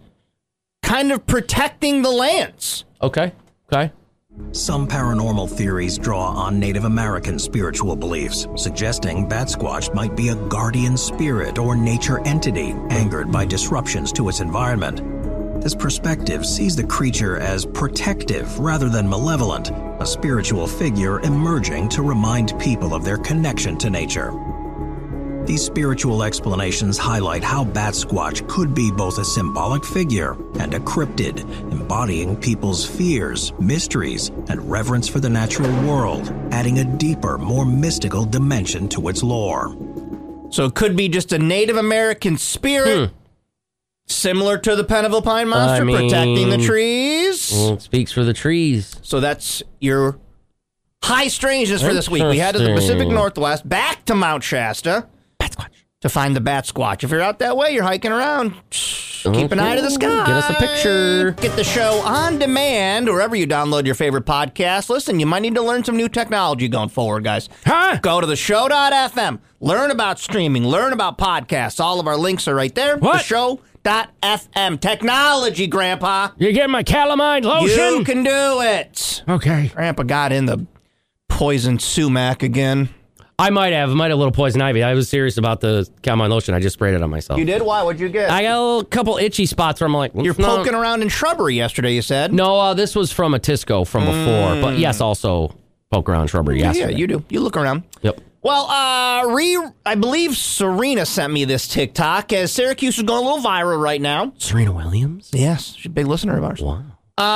kind of protecting the lands. Okay. Okay. Some paranormal theories draw on Native American spiritual beliefs, suggesting Bat Squatch might be a guardian spirit or nature entity angered by disruptions to its environment. This perspective sees the creature as protective rather than malevolent, a spiritual figure emerging to remind people of their connection to nature. These spiritual explanations highlight how Bat Squatch could be both a symbolic figure and a cryptid, embodying people's fears, mysteries, and reverence for the natural world, adding a deeper, more mystical dimension to its lore. So it could be just a Native American spirit, hmm. similar to the Pennville Pine Monster, I mean, protecting the trees. Well, it speaks for the trees. So that's your high strangeness for this week. We head to the Pacific Northwest, back to Mount Shasta. Bat Squatch. To find the Bat Squatch. If you're out that way, you're hiking around, keep okay. an eye to the sky. Get us a picture. Get the show on demand wherever you download your favorite podcast. Listen, you might need to learn some new technology going forward, guys. Huh? Go to the show dot f m. Learn about streaming. Learn about podcasts. All of our links are right there. What? The show dot f m. Technology, Grandpa. You getting my calamine lotion? You can do it. Okay. Grandpa got in the poison sumac again. I might have. I might have a little poison ivy. I was serious about the calamine lotion. I just sprayed it on myself. You did? Why? What'd you get? I got a little, couple itchy spots where I'm like... You're no. poking around in shrubbery yesterday, you said? No, uh, this was from a Tisco from before. Mm. But yes, also poke around shrubbery yesterday. Yeah, you do. You look around. Yep. Well, uh, re, I believe Serena sent me this TikTok as Syracuse is going a little viral right now. Serena Williams? Yes, she's a big listener of ours. Wow.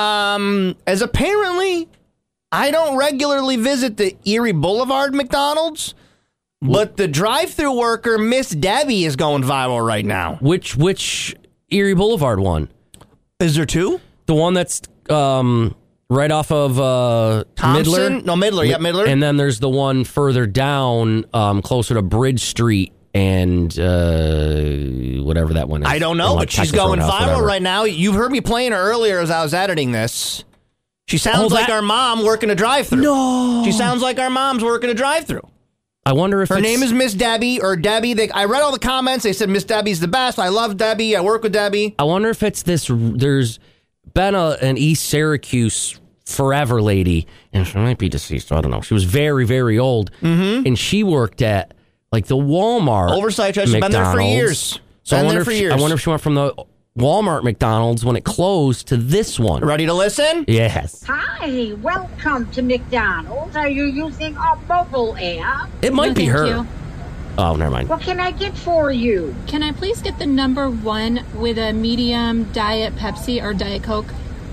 Um, as apparently, I don't regularly visit the Erie Boulevard McDonald's, but the drive-thru worker, Miss Debbie, is going viral right now. Which which Erie Boulevard one? Is there two? The one that's um, right off of uh, Thompson? Midler? No, Midler. Yeah, Midler. And then there's the one further down, um, closer to Bridge Street and uh, whatever that one is. I don't know, like but she's Texas going Roadhouse, viral whatever. right now. You've heard me playing her earlier as I was editing this. She sounds Oh, like that- our mom working a drive-thru. No. She sounds like our mom's working a drive-thru. I wonder if Her it's, name is Miss Debbie or Debbie. They, I read all the comments. They said Miss Debbie's the best. I love Debbie. I work with Debbie. I wonder if it's this. There's been a, an East Syracuse forever lady, and she might be deceased. So I don't know. She was very, very old, mm-hmm. and she worked at like the Walmart Oversight judge. She's been there for years. So been I wonder there if for she, years. I wonder if she went from the Walmart McDonald's when it closed to this one. Ready to listen? Yes. Hi, welcome to McDonald's. Are you using our mobile app? It might No, be thank her. you. Oh, never mind. What can I get for you? Can I please get the number one with a medium Diet Pepsi or Diet Coke?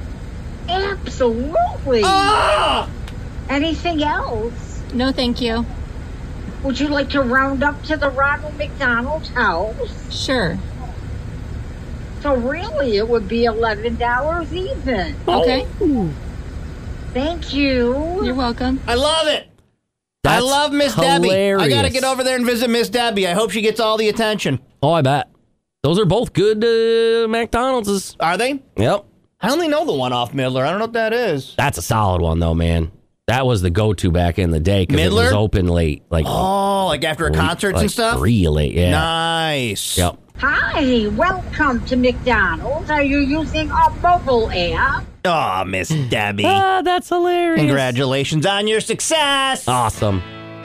Absolutely. Ah! Anything else? No, thank you. Would you like to round up to the Ronald McDonald's house? Sure. So really, it would be eleven dollars even. Okay. Thank you. You're welcome. I love it. That's I love Miss hilarious. Debbie. I got to get over there and visit Miss Debbie. I hope she gets all the attention. Oh, I bet. Those are both good uh, McDonald's. Are they? Yep. I only know the one off Midler. I don't know what that is. That's a solid one, though, man. That was the go-to back in the day because it was Midler? open late. Like Oh, like after a concerts like and stuff? real late, yeah. Nice. Yep. Hi, welcome to McDonald's. Are you using our mobile app? Oh, Miss Debbie. Ah, that's hilarious. Congratulations on your success. Awesome.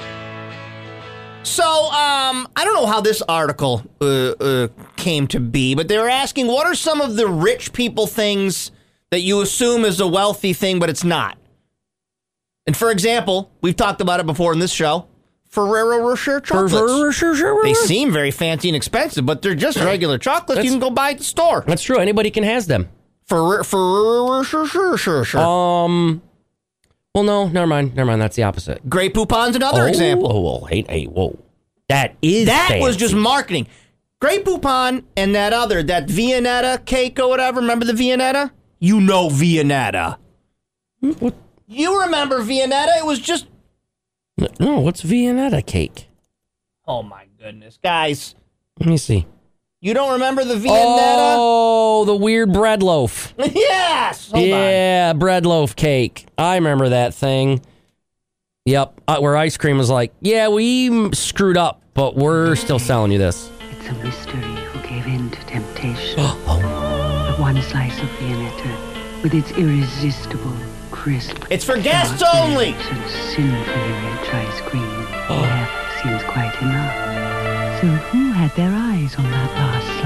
So, um, I don't know how this article uh, uh, came to be, but they were asking, what are some of the rich people things that you assume is a wealthy thing, but it's not? And for example, we've talked about it before in this show, Ferrero Rocher chocolates. They seem very fancy and expensive, but they're just regular chocolates you can go buy at the store. That's true. Anybody can has them. Ferrero Rocher. Um... Well, no, never mind. Never mind. That's the opposite. Grey Poupon's another oh, example. Oh, whoa, hey, hey, whoa. That is That fancy. was just marketing. Grey Poupon and that other, that Viennetta cake or whatever. Remember the Viennetta? You know Viennetta. What? You remember Viennetta? It was just... No, what's Viennetta cake? Oh, my goodness. Guys. Let me see. You don't remember the Viennetta? Oh, the weird bread loaf. Yes! Hold yeah, on. bread loaf cake. I remember that thing. Yep, uh, where ice cream was like, yeah, we screwed up, but we're still selling you this. It's a mystery who gave in to temptation. oh. But one slice of Viennetta, with its irresistible, crisp... It's for guests only! ...and sinfully rich ice cream oh. never seems quite enough. So who had their eyes on that last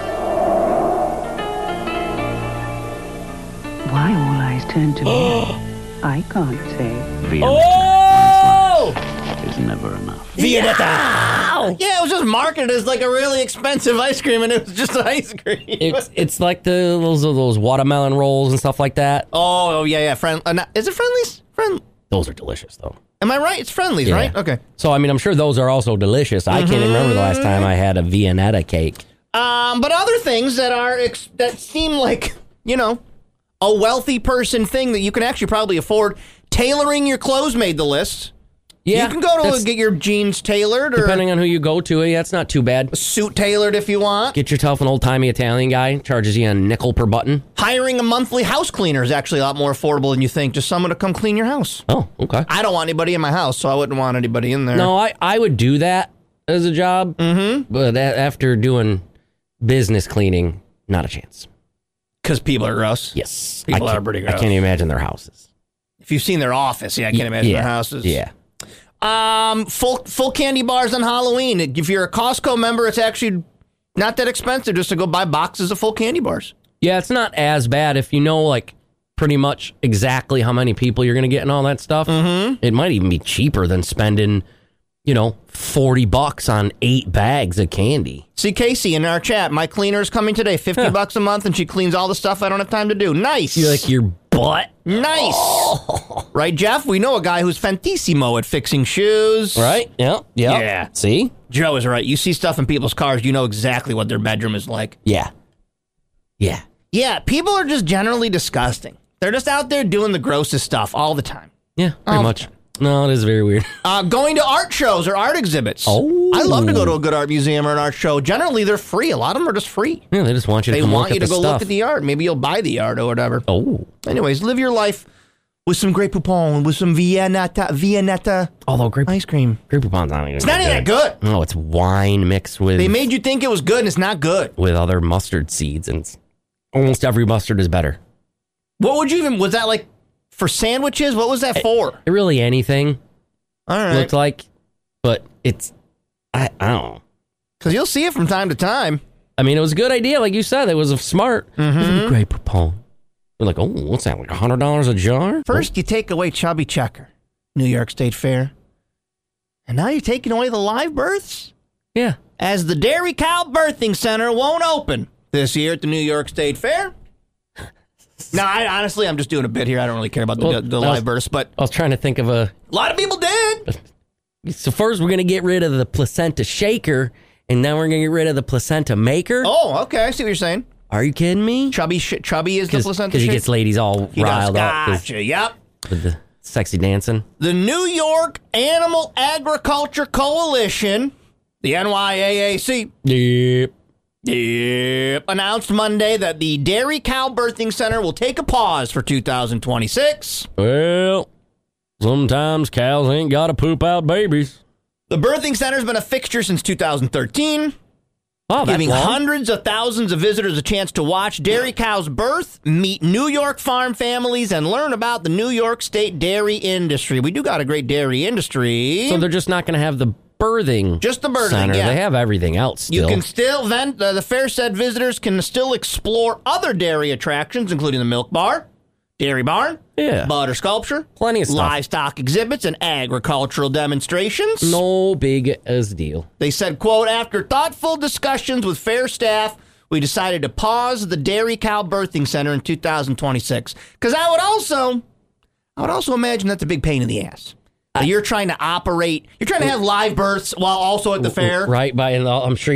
slice? Why all eyes turned to me? I can't say. Viennetta oh! is never enough. Viennetta! Yeah, it was just marketed as like a really expensive ice cream, and it was just ice cream. It's it's like the those those watermelon rolls and stuff like that. Oh, yeah, yeah. Friend, uh, not, is it Friendly's? Friend. Those are delicious, though. Am I right? It's Friendly's, yeah. right? Okay. So, I mean, I'm sure those are also delicious. I mm-hmm. can't even remember the last time I had a Viennetta cake. Um, but other things that are ex- that seem like, you know, a wealthy person thing that you can actually probably afford. Tailoring your clothes made the list. Yeah. You can go to get your jeans tailored. Or depending on who you go to, yeah, it's not too bad. A suit tailored if you want. Get yourself an old-timey Italian guy. Charges you a nickel per button. Hiring a monthly house cleaner is actually a lot more affordable than you think. Just someone to come clean your house. Oh, okay. I don't want anybody in my house, so I wouldn't want anybody in there. No, I, I would do that as a job. Mm-hmm. But a- after doing business cleaning, not a chance. Because people are gross? Yes. People I are pretty gross. I can't even imagine their houses. If you've seen their office, yeah, I can't imagine yeah. their houses. Yeah. Um, full full candy bars on Halloween. If you're a Costco member, it's actually not that expensive just to go buy boxes of full candy bars. Yeah, it's not as bad if you know, like, pretty much exactly how many people you're going to get and all that stuff. Mm-hmm. It might even be cheaper than spending, you know, forty bucks on eight bags of candy. See, Casey in our chat, my cleaner's coming today, fifty huh. bucks a month, and she cleans all the stuff I don't have time to do. Nice. You like your butt? Nice. Oh. Right, Jeff? We know a guy who's fantissimo at fixing shoes. Right? Yep. Yep. Yeah. See? Joe is right. You see stuff in people's cars, you know exactly what their bedroom is like. Yeah. Yeah. Yeah, people are just generally disgusting. They're just out there doing the grossest stuff all the time. Yeah, pretty all much. No, it is very weird. Uh, going to art shows or art exhibits. Oh. I love to go to a good art museum or an art show. Generally, they're free. A lot of them are just free. Yeah, they just want you to they come want look you at to the go stuff. look at the art. Maybe you'll buy the art or whatever. Oh. Anyways, live your life with some Grey Poupon, with some Viennetta, Viennetta Although Grey ice cream. Grey Poupon's not even It's not even that good. No, it's wine mixed with... They made you think it was good, and it's not good. With other mustard seeds, and it's, almost every mustard is better. What would you even... Was that like for sandwiches? What was that for? It, really anything. All right. Looked like, but it's... I, I don't know. Because you'll see it from time to time. I mean, it was a good idea, like you said. It was a smart. Mm-hmm. Grey Poupon. We're like, oh, what's that, like one hundred dollars a jar? First, you take away Chubby Checker, New York State Fair. And now you're taking away the live births? Yeah. As the Dairy Cow Birthing Center won't open this year at the New York State Fair. No, I, honestly, I'm just doing a bit here. I don't really care about the, well, the was, live births, but... I was trying to think of a... A lot of people did! So first, we're going to get rid of the placenta shaker, and then we're going to get rid of the placenta maker? Oh, okay. I see what you're saying. Are you kidding me? Chubby sh- Chubby is the placenta Because he gets ladies all he riled does. up. Gotcha, yep. With the sexy dancing. The New York Animal Agriculture Coalition, the N Y A A C, Yep. Yep, announced Monday that the Dairy Cow Birthing Center will take a pause for two thousand twenty-six. Well, sometimes cows ain't got to poop out babies. The birthing center's been a fixture since two thousand thirteen. Oh, giving that's long. hundreds of thousands of visitors a chance to watch dairy cows birth, meet New York farm families, and learn about the New York State dairy industry. We do got a great dairy industry. So they're just not going to have the birthing Just the birthing, center. yeah. They have everything else still. You can still, vent, uh, the fair said visitors can still explore other dairy attractions, including the milk bar, dairy barn, yeah. butter sculpture, plenty of stuff. livestock exhibits, and agricultural demonstrations. No big as deal. They said, quote, after thoughtful discussions with fair staff, we decided to pause the Dairy Cow Birthing Center in two thousand twenty-six. Because I would also, I would also imagine that's a big pain in the ass. You're trying to operate, you're trying to have live births while also at the fair. Right, by, and I'm sure you're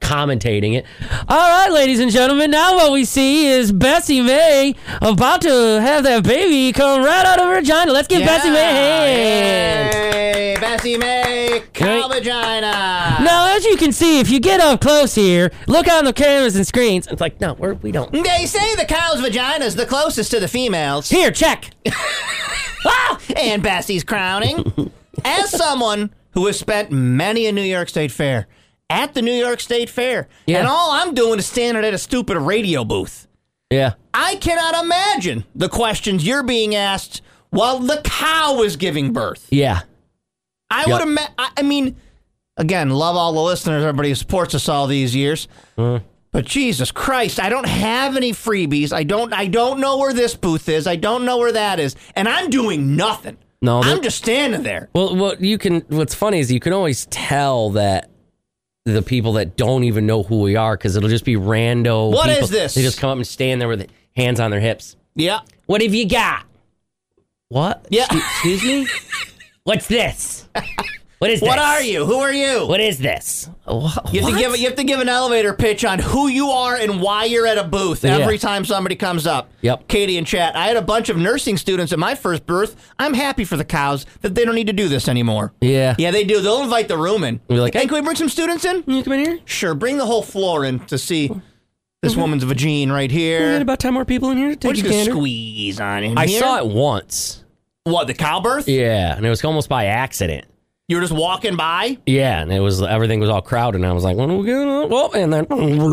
commentating it. All right, ladies and gentlemen, now what we see is Bessie May about to have that baby come right out of her vagina. Let's give Yeah. Bessie May a hand. Hey, Bessie May, cow vagina. Now, as you can see, if you get up close here, look on the cameras and screens. It's like, no, we're, we don't. They say the cow's vagina is the closest to the females. Here, check. Ah, and Bessie's crowning. As someone who has spent many a New York State Fair, at the New York State Fair, Yeah. and all I'm doing is standing at a stupid radio booth. Yeah. I cannot imagine the questions you're being asked while the cow is giving birth. Yeah. I Yep. would imagine, I I mean, again, love all the listeners, everybody who supports us all these years. Uh. But Jesus Christ, I don't have any freebies. I don't I don't know where this booth is. I don't know where that is. And I'm doing nothing. No, I'm just standing there. Well, what you can. What's funny is you can always tell that the people that don't even know who we are, because it'll just be rando. What people. is this? They just come up and stand there with hands on their hips. Yeah. What have you got? What? Yeah. Excuse me? What's this? What is this? What are you? Who are you? What is this? What? You have to give you have to give an elevator pitch on who you are and why you're at a booth every Yeah. time somebody comes up. Yep. Katie in chat. I had a bunch of nursing students at my first birth. I'm happy for the cows that they don't need to do this anymore. Yeah. Yeah, they do. They'll invite the room in. We're like, hey, can we bring some students in? You come in here? Sure. Bring the whole floor in to see this woman's vagine right We here. had about ten more people in here to take What a you gonna gander. squeeze on in I here? saw it once. What, the cow birth? Yeah, and it was almost by accident. You were just walking by? Yeah, and it was everything was all crowded, and I was like, "When are we going?" Well, and then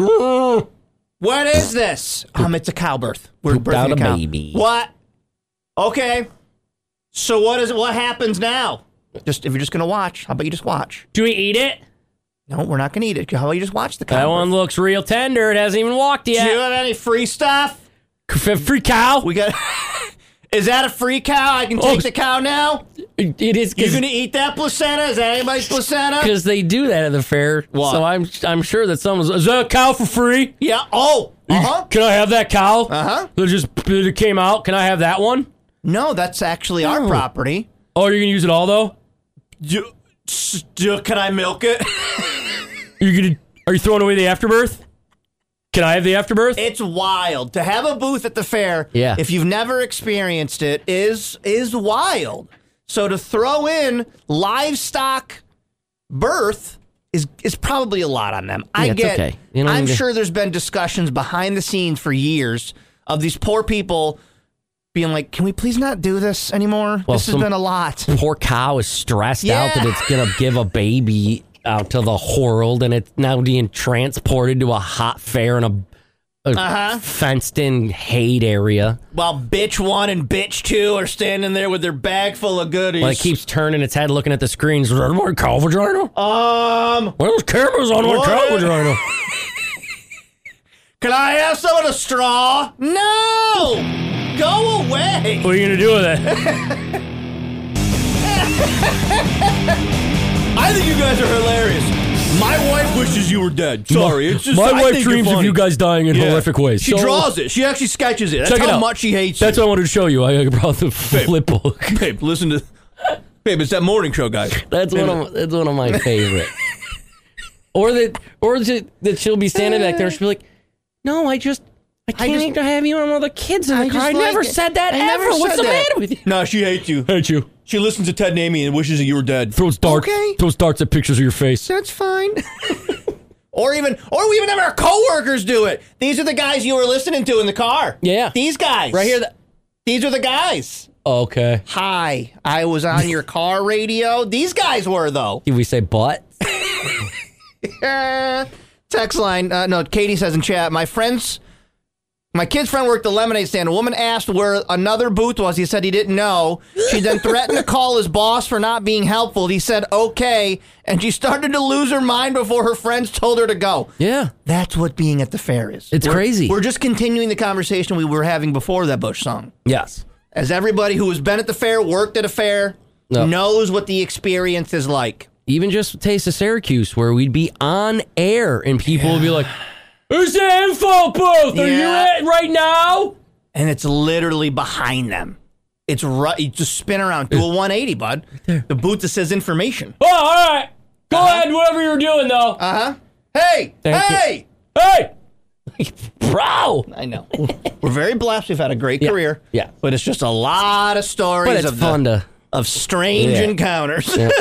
What is this? Um, it's a cow birth. We're Pooped out birthing a cow. baby. What? Okay. So what is it? What happens now? Just if you're just gonna watch, how about you just watch? do we eat it? No, we're not gonna eat it. How about you just watch the cow? That birth? one looks real tender. It hasn't even walked Do you yet. have any free stuff? Free cow. We got. Is that a free cow? I can take Oh, the cow now. It it is You're gonna eat that placenta? Is that anybody's placenta? because they do that at the fair. What? So I'm I'm sure that someone's is that a cow for free? Yeah. Oh. Uh huh. Can I have that cow? Uh huh. That just it came out. Can I have that one? No, that's actually our Oh. property. Oh, you're gonna use it all though? You, still, can I milk it? You're gonna are you throwing away the afterbirth? Can I have the afterbirth? It's wild to have a booth at the fair. Yeah. If you've never experienced it, is is wild. So to throw in livestock birth is is probably a lot on them. I Yeah, it's get. okay. You don't I'm need to- sure there's been discussions behind the scenes for years of these poor people being like, "Can we please not do this anymore? Well, this has some- been a lot." Poor cow is stressed Yeah. out that it's gonna give a baby out to the world, and it's now being transported to a hot fair in a, a Uh-huh. fenced-in hate area. While bitch one and bitch two are standing there with their bag full of goodies. Well, it keeps turning its head, looking at the screens. Is that my cow vagina? um, Why are those cameras on my What? cow vagina? Can I have some of the straw? No! Go away! What are you gonna do with it? I think you guys are hilarious. My wife wishes you were dead. Sorry, it's just my I wife think you're dreams of funny. you guys dying in Yeah. horrific ways. She So- draws it. She actually sketches it. That's Check it how out. much she hates That's you. what I wanted to show you. I brought the flip book. Babe, listen to... Babe, it's that morning show, guys. That's one of that's one of my favorite. Or that, or that, that she'll be standing back there and she'll be like, "No, I just, I can't just- even have you and all the kids in the I car. I just never like it. said that I ever. never What's said the that." matter with you?" No, she hates you. Hate you. She listens to Ted and Amy and wishes that you were dead. Throws darts. Okay. Throws darts at pictures of your face. That's fine. Or even, or we even have our coworkers do it. These are the guys you were listening to in the car. Yeah. These guys. Right here. That, These are the guys. okay. Hi, I was on your car radio. These guys were, though. Did we say butt? Uh, text line. Uh, no, Katie says in chat, my friends, my kid's friend worked the lemonade stand. A woman asked where another booth was. He said he didn't know. She then threatened to call his boss for not being helpful. He said, okay. And she started to lose her mind before her friends told her to go. Yeah. That's what being at the fair is. It's We're- crazy. We're just continuing the conversation we were having before that Bush song. Yes. As everybody who has been at the fair, worked at a fair, No. knows what the experience is like. Even just Taste of Syracuse, where we'd be on air and people would be like, "Who's the info booth? Are you Yeah. at right now?" And it's literally behind them. It's right. You just spin around. Do a one eighty, bud. The booth that says information. Oh, all right. Go Uh-huh. ahead, whatever you're doing, though. Uh huh. Hey! Thank hey! you. Hey! Bro! I know. We're very blessed. We've had a great Yeah. career. Yeah. But it's just a lot of stories But it's of, fun the, to... of strange Yeah. encounters. Yeah.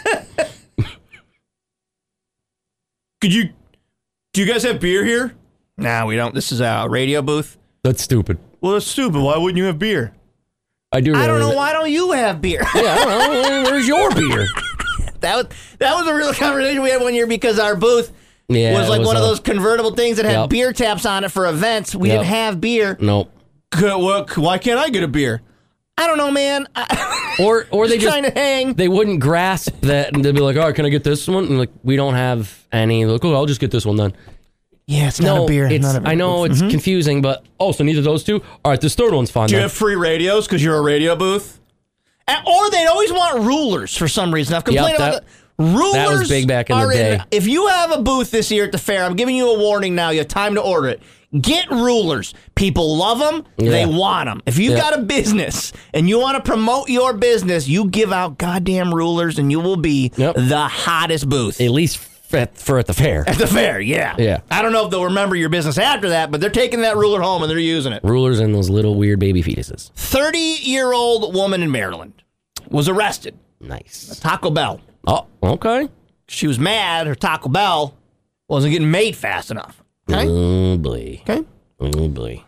Could you... Do you guys have beer here? Nah, we don't. This is a radio booth. That's stupid. Well, that's stupid. Why wouldn't you have beer? I do. I don't know. That. Why don't you have beer? Yeah, I don't know. Where's your beer? that was that was a real conversation we had one year because our booth Yeah, was like it was one of a- those convertible things that had Yep. beer taps on it for events. We Yep. didn't have beer. Nope. Good, well, why can't I get a beer? I don't know, man. I, Or or they just just trying to hang. they wouldn't grasp that, and they'd be like, "Oh, can I get this one?" And like, we don't have any. Like, oh, I'll just get this one then. Yeah, it's no, not a beer. It's, not a beer. I know it's Mhm. confusing, but oh, so neither of those two. All right, this third one's fine. Do you then. have free radios because you're a radio booth? And, or they'd always want rulers for some reason. I've complained Yep, about that- the rulers. that was big back in the are day. if you have a booth this year at the fair, I'm giving you a warning now. You have time to order it. Get rulers. People love them. They Yeah. want them. If you've Yeah. got a business and you want to promote your business, you give out goddamn rulers and you will be Yep. the hottest booth. At least at, for at the fair. At the fair, yeah. Yeah. I don't know if they'll remember your business after that, but they're taking that ruler home and they're using it. Rulers and those little weird baby fetuses. thirty-year-old woman in Maryland was arrested. Nice. Taco Bell. Oh, okay. She was mad her Taco Bell wasn't getting made fast enough. Okay? Oh boy. Okay. Oh boy.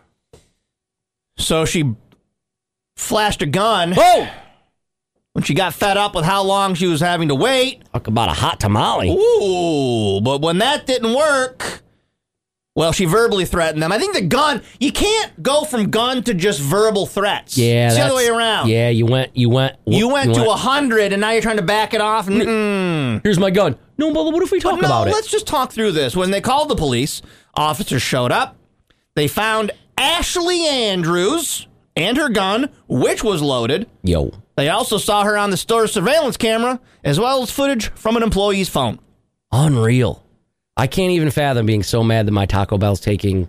So she flashed a gun. Whoa! When she got fed up with how long she was having to wait. Talk about a hot tamale. Ooh, but when that didn't work, well, she verbally threatened them. I think the gun, you can't go from gun to just verbal threats. Yeah, it's the other that's- way around. Yeah, you went. You went. You went to a hundred, and now you're trying to back it off. And, mm. Here's my gun. No, but what if we talk no, about it? let's just talk through this. When they called the police, officers showed up. They found Ashley Andrews and her gun, which was loaded. Yo. They also saw her on the store's surveillance camera, as well as footage from an employee's phone. Unreal. I can't even fathom being so mad that my Taco Bell's taking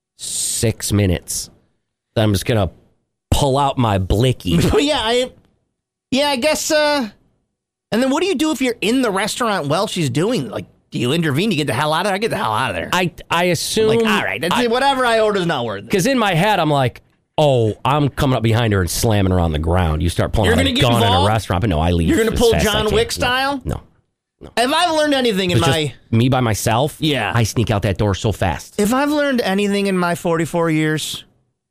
six minutes. That I'm just going to pull out my blicky. But yeah, I, yeah, I guess, uh, and then what do you do if you're in the restaurant while she's doing, like, do you intervene? You get the hell out of there? I get the hell out of there. I, I assume... Like, all right, that's I, it. Whatever I order is not worth it. Because in my head, I'm like, oh, I'm coming up behind her and slamming her on the ground. You start pulling You're out gonna a get gun in a involved? restaurant, but no, I leave. You're going to as pull fast as I John can. Wick No, style? No. If I've learned anything in It's my... just me by myself, Yeah. I sneak out that door so fast. If I've learned anything in my forty-four years,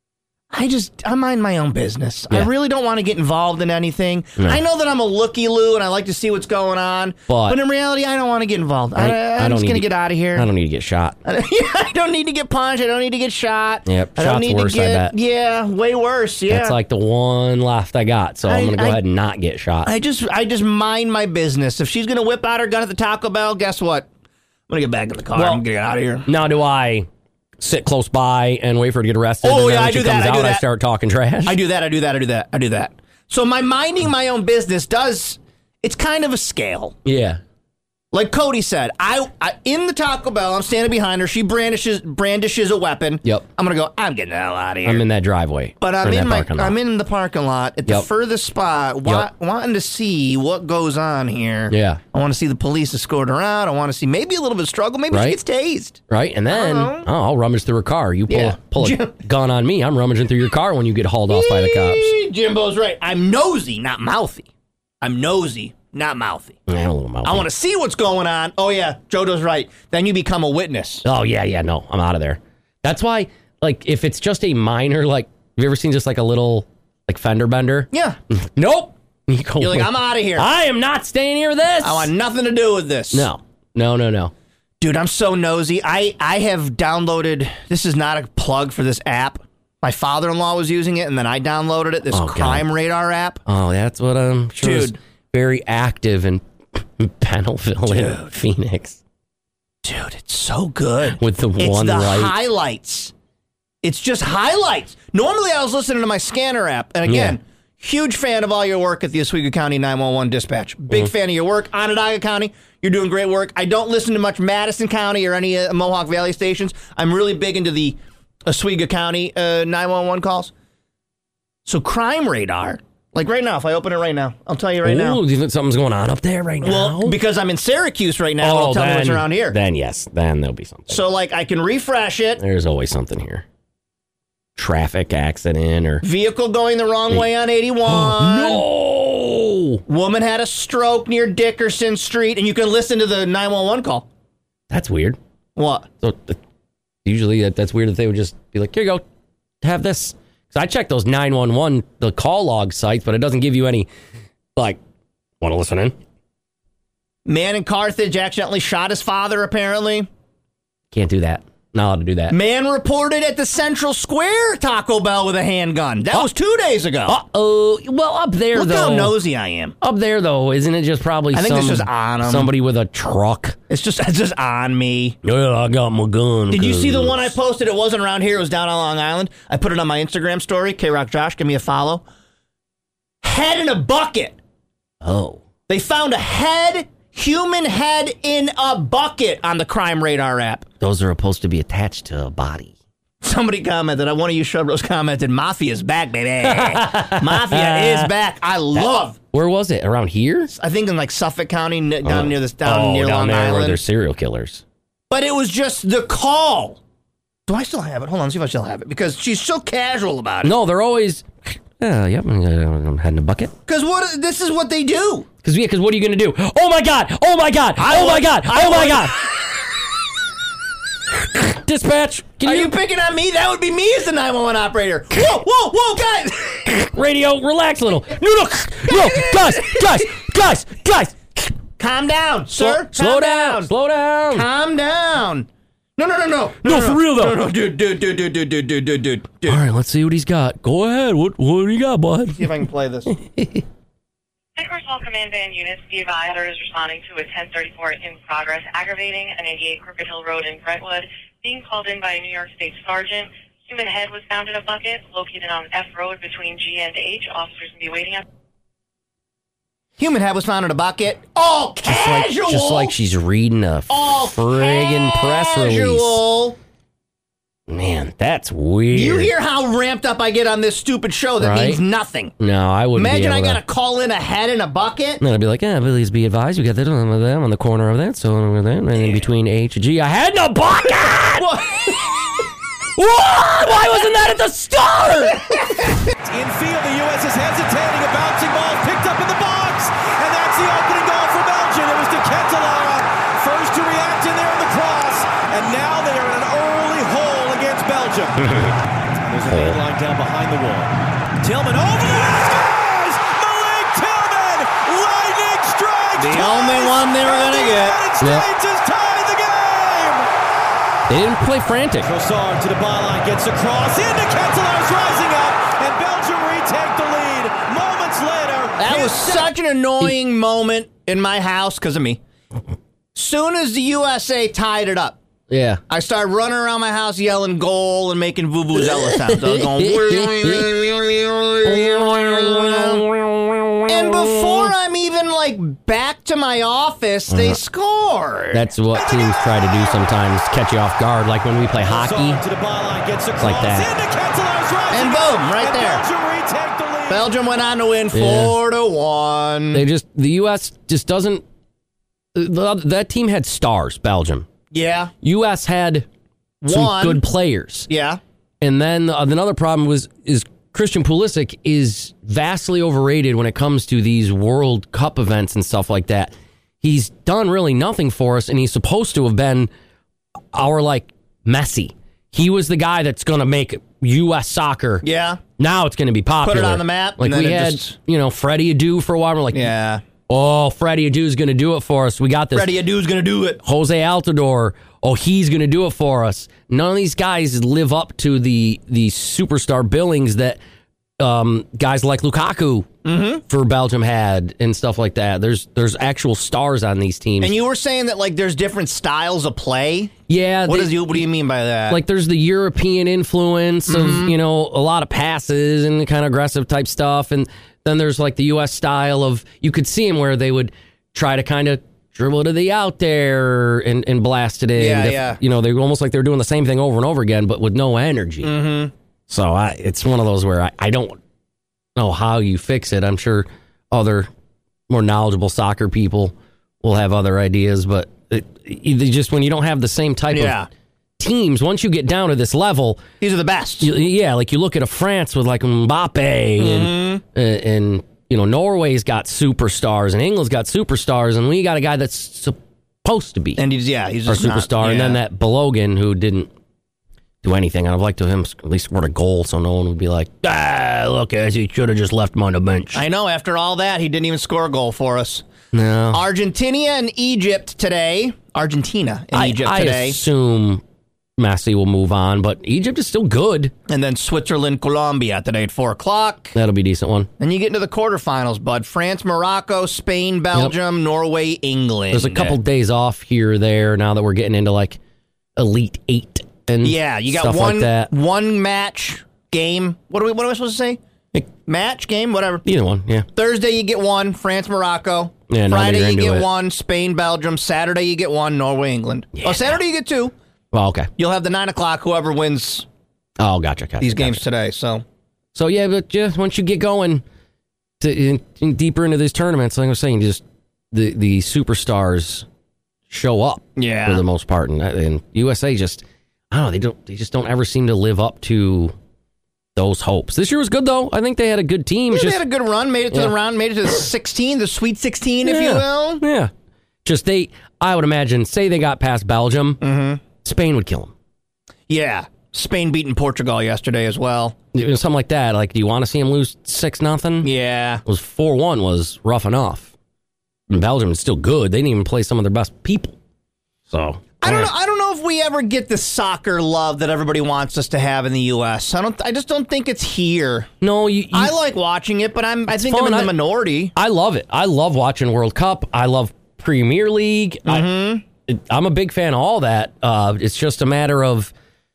I just, I mind my own business. I Yeah. really don't want to get involved in anything. No. I know that I'm a looky-loo and I like to see what's going on, But- but in reality, I don't want to get involved. I, I- I, I I'm don't just need going to to- get out of here. I don't need to get shot. I don't need to get punched. I don't need to get shot. Yep, I don't shot's need worse, to I get, bet. Yeah, way worse. Yeah. That's like the one left I got, so I- I'm going to go I- ahead and not get shot. I just, I just mind my business. If she's going to whip out her gun at the Taco Bell, guess what? I'm going to get back in the car. Well, I'm going to get out of here. Now, do I sit close by and wait for her to get arrested? Oh, and then yeah, when I she do that, comes I do out, I that. start talking trash? I do that, I do that, I do that, I do that. So my minding my own business does, it's kind of a scale. Yeah. Like Cody said, I, I in the Taco Bell, I'm standing behind her, she brandishes brandishes a weapon. Yep. I'm going to go, I'm getting the hell out of here. I'm in that driveway. But or I'm in that my, parking lot. I'm in the parking lot at the Yep. furthest spot, wa- Yep. wanting to see what goes on here. Yeah. I want to see the police escort her out. I want to see maybe a little bit of struggle. Maybe Right. she gets tased. Right? And then, I don't oh, I'll rummage through her car. You pull, Yeah. pull a gun on me. I'm rummaging through your car when you get hauled off by the cops. Jimbo's right. I'm nosy, not mouthy. I'm nosy, not mouthy. Yeah, a little mouthy. I want to see what's going on. Oh, yeah, Jodo's right. Then you become a witness. Oh, yeah, yeah, no, I'm out of there. That's why, like, if it's just a minor, like, have you ever seen just like a little, like, fender bender? Yeah. Nope. You go, You're like, I'm out of here. I am not staying here with this. I want nothing to do with this. No, no, no, no. Dude, I'm so nosy. I, I have downloaded, this is not a plug for this app. My father-in-law was using it, and then I downloaded it, this Oh, God. Crime Radar app. Oh, that's what I'm sure is Dude. very active in Pennellville and Dude. Phoenix. Dude, it's so good. With the it's one the light. highlights. It's just highlights. Normally, I was listening to my scanner app, and again, Yeah. huge fan of all your work at the Oswego County nine one one dispatch. Big Mm-hmm. fan of your work. Onondaga County, you're doing great work. I don't listen to much Madison County or any uh, Mohawk Valley stations. I'm really big into the Oswego County uh, nine one one calls. So Crime Radar Like right now, if I open it right now, I'll tell you right Ooh, now. Do you think something's going on up there right now? Well, because I'm in Syracuse right now, oh, it'll tell then, me what's around here. Then yes, then there'll be something. So like I can refresh it. There's always something here. Traffic accident or vehicle going the wrong way on eighty-one. No! Woman had a stroke near Dickerson Street, and you can listen to the nine one one call. That's weird. What? So uh, usually that, that's weird that they would just be like, here you go, have this. Because I check those nine one one, the call log sites, but it doesn't give you any, like, want to listen in? Man in Carthage accidentally shot his father, apparently. Can't do that. Not allowed to do that. Man reported at the Central Square Taco Bell with a handgun. That oh. was two days ago. Uh-oh. Well, up there, Look though. Look how nosy I am. Up there, though, isn't it just probably I think some, it's just on him. somebody with a truck? It's just it's just on me. Yeah, I got my gun. Did you see the one I posted? It wasn't around here. It was down on Long Island. I put it on my Instagram story. K-Rock Josh, give me a follow. Head in a bucket. Oh. They found a head... Human head in a bucket on the Crime Radar app. Those are supposed to be attached to a body. Somebody commented, I one of you Shubros commented, Mafia's back, baby. Mafia is back. I love. That, where was it? Around here? I think in like Suffolk County, down oh. near this, down oh, near down Long there Island. Where there's serial killers. But it was just the call. Do I still have it? Hold on, see if I still have it. Because she's so casual about it. No, they're always, uh, yep, I'm heading a bucket. Because what? This is what they do. Because yeah, because what are you going to do? Oh, my God. Oh, my God. Oh, my God. Oh, my God. Dispatch. Can are you... you picking on me? That would be me as the nine one one operator. Whoa, whoa, whoa, guys. Radio, relax a little. No, no, no, guys, guys, guys, guys. Calm down, sir. Slow, slow down. down. Slow down. Calm down. No, no, no, no. No, no for real, though. No, no, dude, dude, dude, dude, dude, dude, dude, dude, dude. All right, let's see what he's got. Go ahead. What, what do you got, bud? See if I can play this. Headquarters All Command Van units, be advised, is responding to a ten thirty-four in progress, aggravating an eighty-eight Crooked Hill Road in Brentwood, being called in by a New York State Sergeant. Human head was found in a bucket located on F Road between G and H. Officers will be waiting up. Human head was found in a bucket. All just casual. Like, just like she's reading a All friggin' press release. Man, that's weird. You hear how ramped up I get on this stupid show that right? means nothing. No, I wouldn't Imagine be able I got to to call in a head in a bucket. And I'd be like, yeah, please be advised. We got that on them on the corner of that, so over there, and in between H and G. I had no bucket! What? Why wasn't that at the start? Infield, the U S is hesitating. A bouncing ball picked up in the box, and that's the opening goal for Belgium. It was De Ketelaere, first to react in there in the cross, and now they are in an early hole against Belgium. There's a man line down behind the wall. Tillman over the wall, scores! Malik Tillman, lightning strikes. The only one they were gonna get. The United States has tied the game. They didn't play frantic. Trossard to the byline, gets across, into Ketelaere's rising up, and Belgium retake the lead. Moments later. That was such an annoying moment in my house because of me. Soon as the U S A tied it up, yeah, I started running around my house yelling goal and making vuvuzela sounds. I was going, and before I'm even like back to my office, they uh-huh. scored. That's what teams try to do sometimes, catch you off guard. Like when we play hockey, like that. And boom, right there. Belgium went on to win four to one. They just the U S just doesn't. That team had stars, Belgium. Yeah. U S had some One. good players. Yeah. And then the, another problem was is Christian Pulisic is vastly overrated when it comes to these World Cup events and stuff like that. He's done really nothing for us, and he's supposed to have been our, like, Messi. He was the guy that's going to make U S soccer. Yeah. Now it's going to be popular. Put it on the map. Like, we had, just... you know, Freddie Adu for a while. We're like, yeah. Oh, Freddie Adu's going to do it for us. We got this. Freddie Adu's going to do it. Jose Altidore. Oh, he's going to do it for us. None of these guys live up to the the superstar billings that um, guys like Lukaku mm-hmm. for Belgium had and stuff like that. There's there's actual stars on these teams. And you were saying that like there's different styles of play. Yeah. What they, is you? What do you mean by that? Like there's the European influence mm-hmm. of you know a lot of passes and kind of aggressive type stuff, and then there's like the U S style of you could see them where they would try to kind of dribble to the out there and, and blast it in. Yeah, if, yeah. You know, they're almost like they're doing the same thing over and over again, but with no energy. Mm-hmm. So I, it's one of those where I, I don't know how you fix it. I'm sure other more knowledgeable soccer people will have other ideas, but it, it just when you don't have the same type yeah. of teams, once you get down to this level, these are the best. You, yeah, like you look at a France with like Mbappe and, mm-hmm. and and you know Norway's got superstars and England's got superstars, and we got a guy that's supposed to be and he's yeah he's our just superstar, not, yeah. and then that Balogun who didn't do anything. I'd like to him at least scored a goal, so no one would be like, ah, look, he should have just left him on the bench. I know. After all that, he didn't even score a goal for us. No. Argentina and Egypt today. Argentina and I, Egypt I today. I assume Messi will move on, but Egypt is still good. And then Switzerland, Colombia today at four o'clock. That'll be a decent one. And you get into the quarterfinals, bud. France, Morocco, Spain, Belgium, yep. Norway, England. There's a couple days off here or there now that we're getting into like Elite Eight and yeah, you got stuff one like that. one match game. What are we? What am I supposed to say? Match game, whatever. Either one, yeah. Thursday you get one, France, Morocco. Yeah, Friday you get it. one, Spain, Belgium. Saturday you get one, Norway, England. Yeah. Oh, Saturday you get two. Well, okay. You'll have the nine o'clock. Whoever wins. Oh, gotcha. gotcha these gotcha. games today. So, so yeah, but just once you get going to in, in deeper into these tournaments, like I was saying, just the the superstars show up. Yeah. For the most part, and, and U S A just I don't know they don't they just don't ever seem to live up to those hopes. This year was good though. I think they had a good team. Yeah, just, they had a good run. Made it to yeah. the round. Made it to the sixteen, the Sweet sixteen, yeah. if you will. Yeah. Just they. I would imagine. Say they got past Belgium, mm-hmm. Spain would kill them. Yeah. Spain beating Portugal yesterday as well. Something like that. Like, do you want to see them lose six nothing? Yeah. It was four one was rough enough. And Belgium is still good. They didn't even play some of their best people. So I don't know. I don't know if we ever get the soccer love that everybody wants us to have in the U S. I don't. I just don't think it's here. No, you. you I like watching it, but I'm. I think fun. I'm in the I, minority. I love it. I love watching World Cup. I love Premier League. Mm-hmm. I, I'm a big fan of all that. Uh, it's just a matter of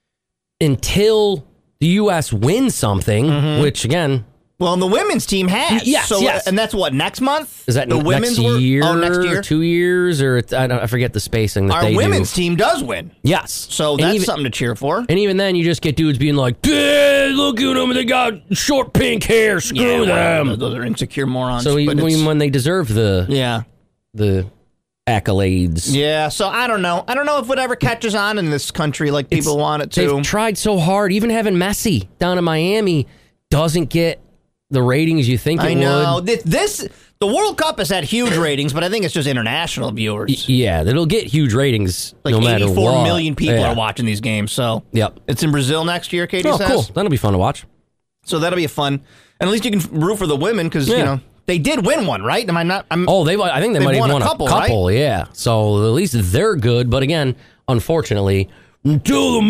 until the U S wins something, mm-hmm. which again. Well, and the women's team has. Yes, so, yes. And that's what, next month? Is that the next women's year? Were, oh, next year? Two years? Or it's, I, don't, I forget the spacing that Our they do. Our women's team does win. Yes. So that's even, something to cheer for. And even then, you just get dudes being like, hey, look at them, they got short pink hair, screw yeah, them. Well, those are insecure morons. So even when they deserve the yeah the accolades. Yeah, so I don't know. I don't know if it ever catches on in this country like people it's, want it to. They've tried so hard. Even having Messi down in Miami doesn't get the ratings you think it I know. would. This, this the World Cup has had huge ratings, but I think it's just international viewers. Yeah, it'll get huge ratings like no matter what. eighty-four million people yeah. are watching these games. So yep. It's in Brazil next year, Katie oh, says. Cool. That'll be fun to watch. So that'll be a fun. And at least you can root for the women because, yeah. you know, they did win one, right? Am I not? I'm, oh, they. I think they might have won, won a couple, a couple right? yeah. So at least they're good. But again, unfortunately, until the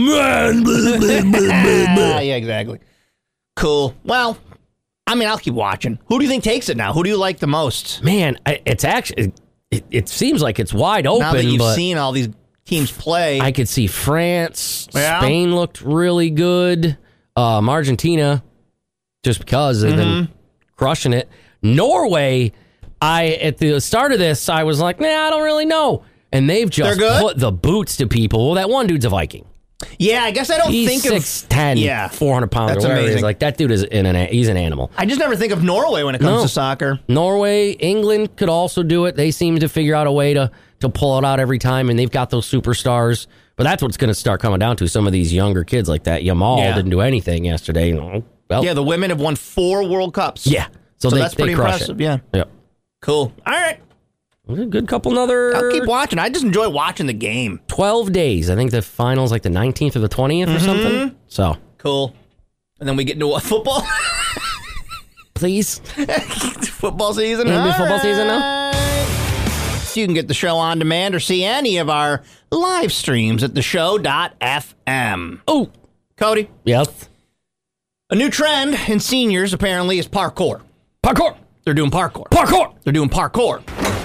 man. Yeah, exactly. Cool. Well, I mean, I'll keep watching. Who do you think takes it now? Who do you like the most? Man, it's actually, it, it seems like it's wide open. Now that you've but seen all these teams play. I could see France. Yeah. Spain looked really good. Um, Argentina, just because they've mm-hmm. been crushing it. Norway, I at the start of this, I was like, nah, I don't really know. And they've just put the boots to people. Well, that one dude's a Viking. Yeah, I guess I don't he's think six, of... ten, yeah, four hundred pounds that's or whatever amazing. It is. Like, that dude is in an, he's an animal. I just never think of Norway when it comes no. to soccer. Norway, England could also do it. They seem to figure out a way to, to pull it out every time, and they've got those superstars. But that's what's going to start coming down to. Some of these younger kids like that. Yamal yeah. didn't do anything yesterday. Well, yeah, the women have won four World Cups. Yeah. So, so they, that's pretty they crush impressive. It. Yeah. Yep. Cool. All right. A good couple another... I'll keep watching. I just enjoy watching the game. twelve days. I think the final's like the nineteenth or the twentieth mm-hmm. or something. So. Cool. And then we get into what? Football? Please. Football season? It'll be football right. season now? So you can get the show on demand or see any of our live streams at the show dot f m. Oh. Cody? Yes? A new trend in seniors, apparently, is parkour. Parkour! They're doing parkour. Parkour! They're doing parkour.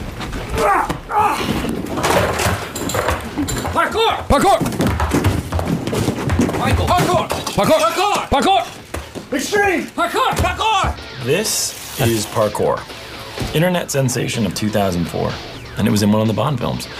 Parkour! Parkour! Michael! Parkour! Parkour! Parkour! Parkour! Extreme! Parkour! Parkour! This is Parkour. Internet sensation of two thousand four. And it was in one of the Bond films. It's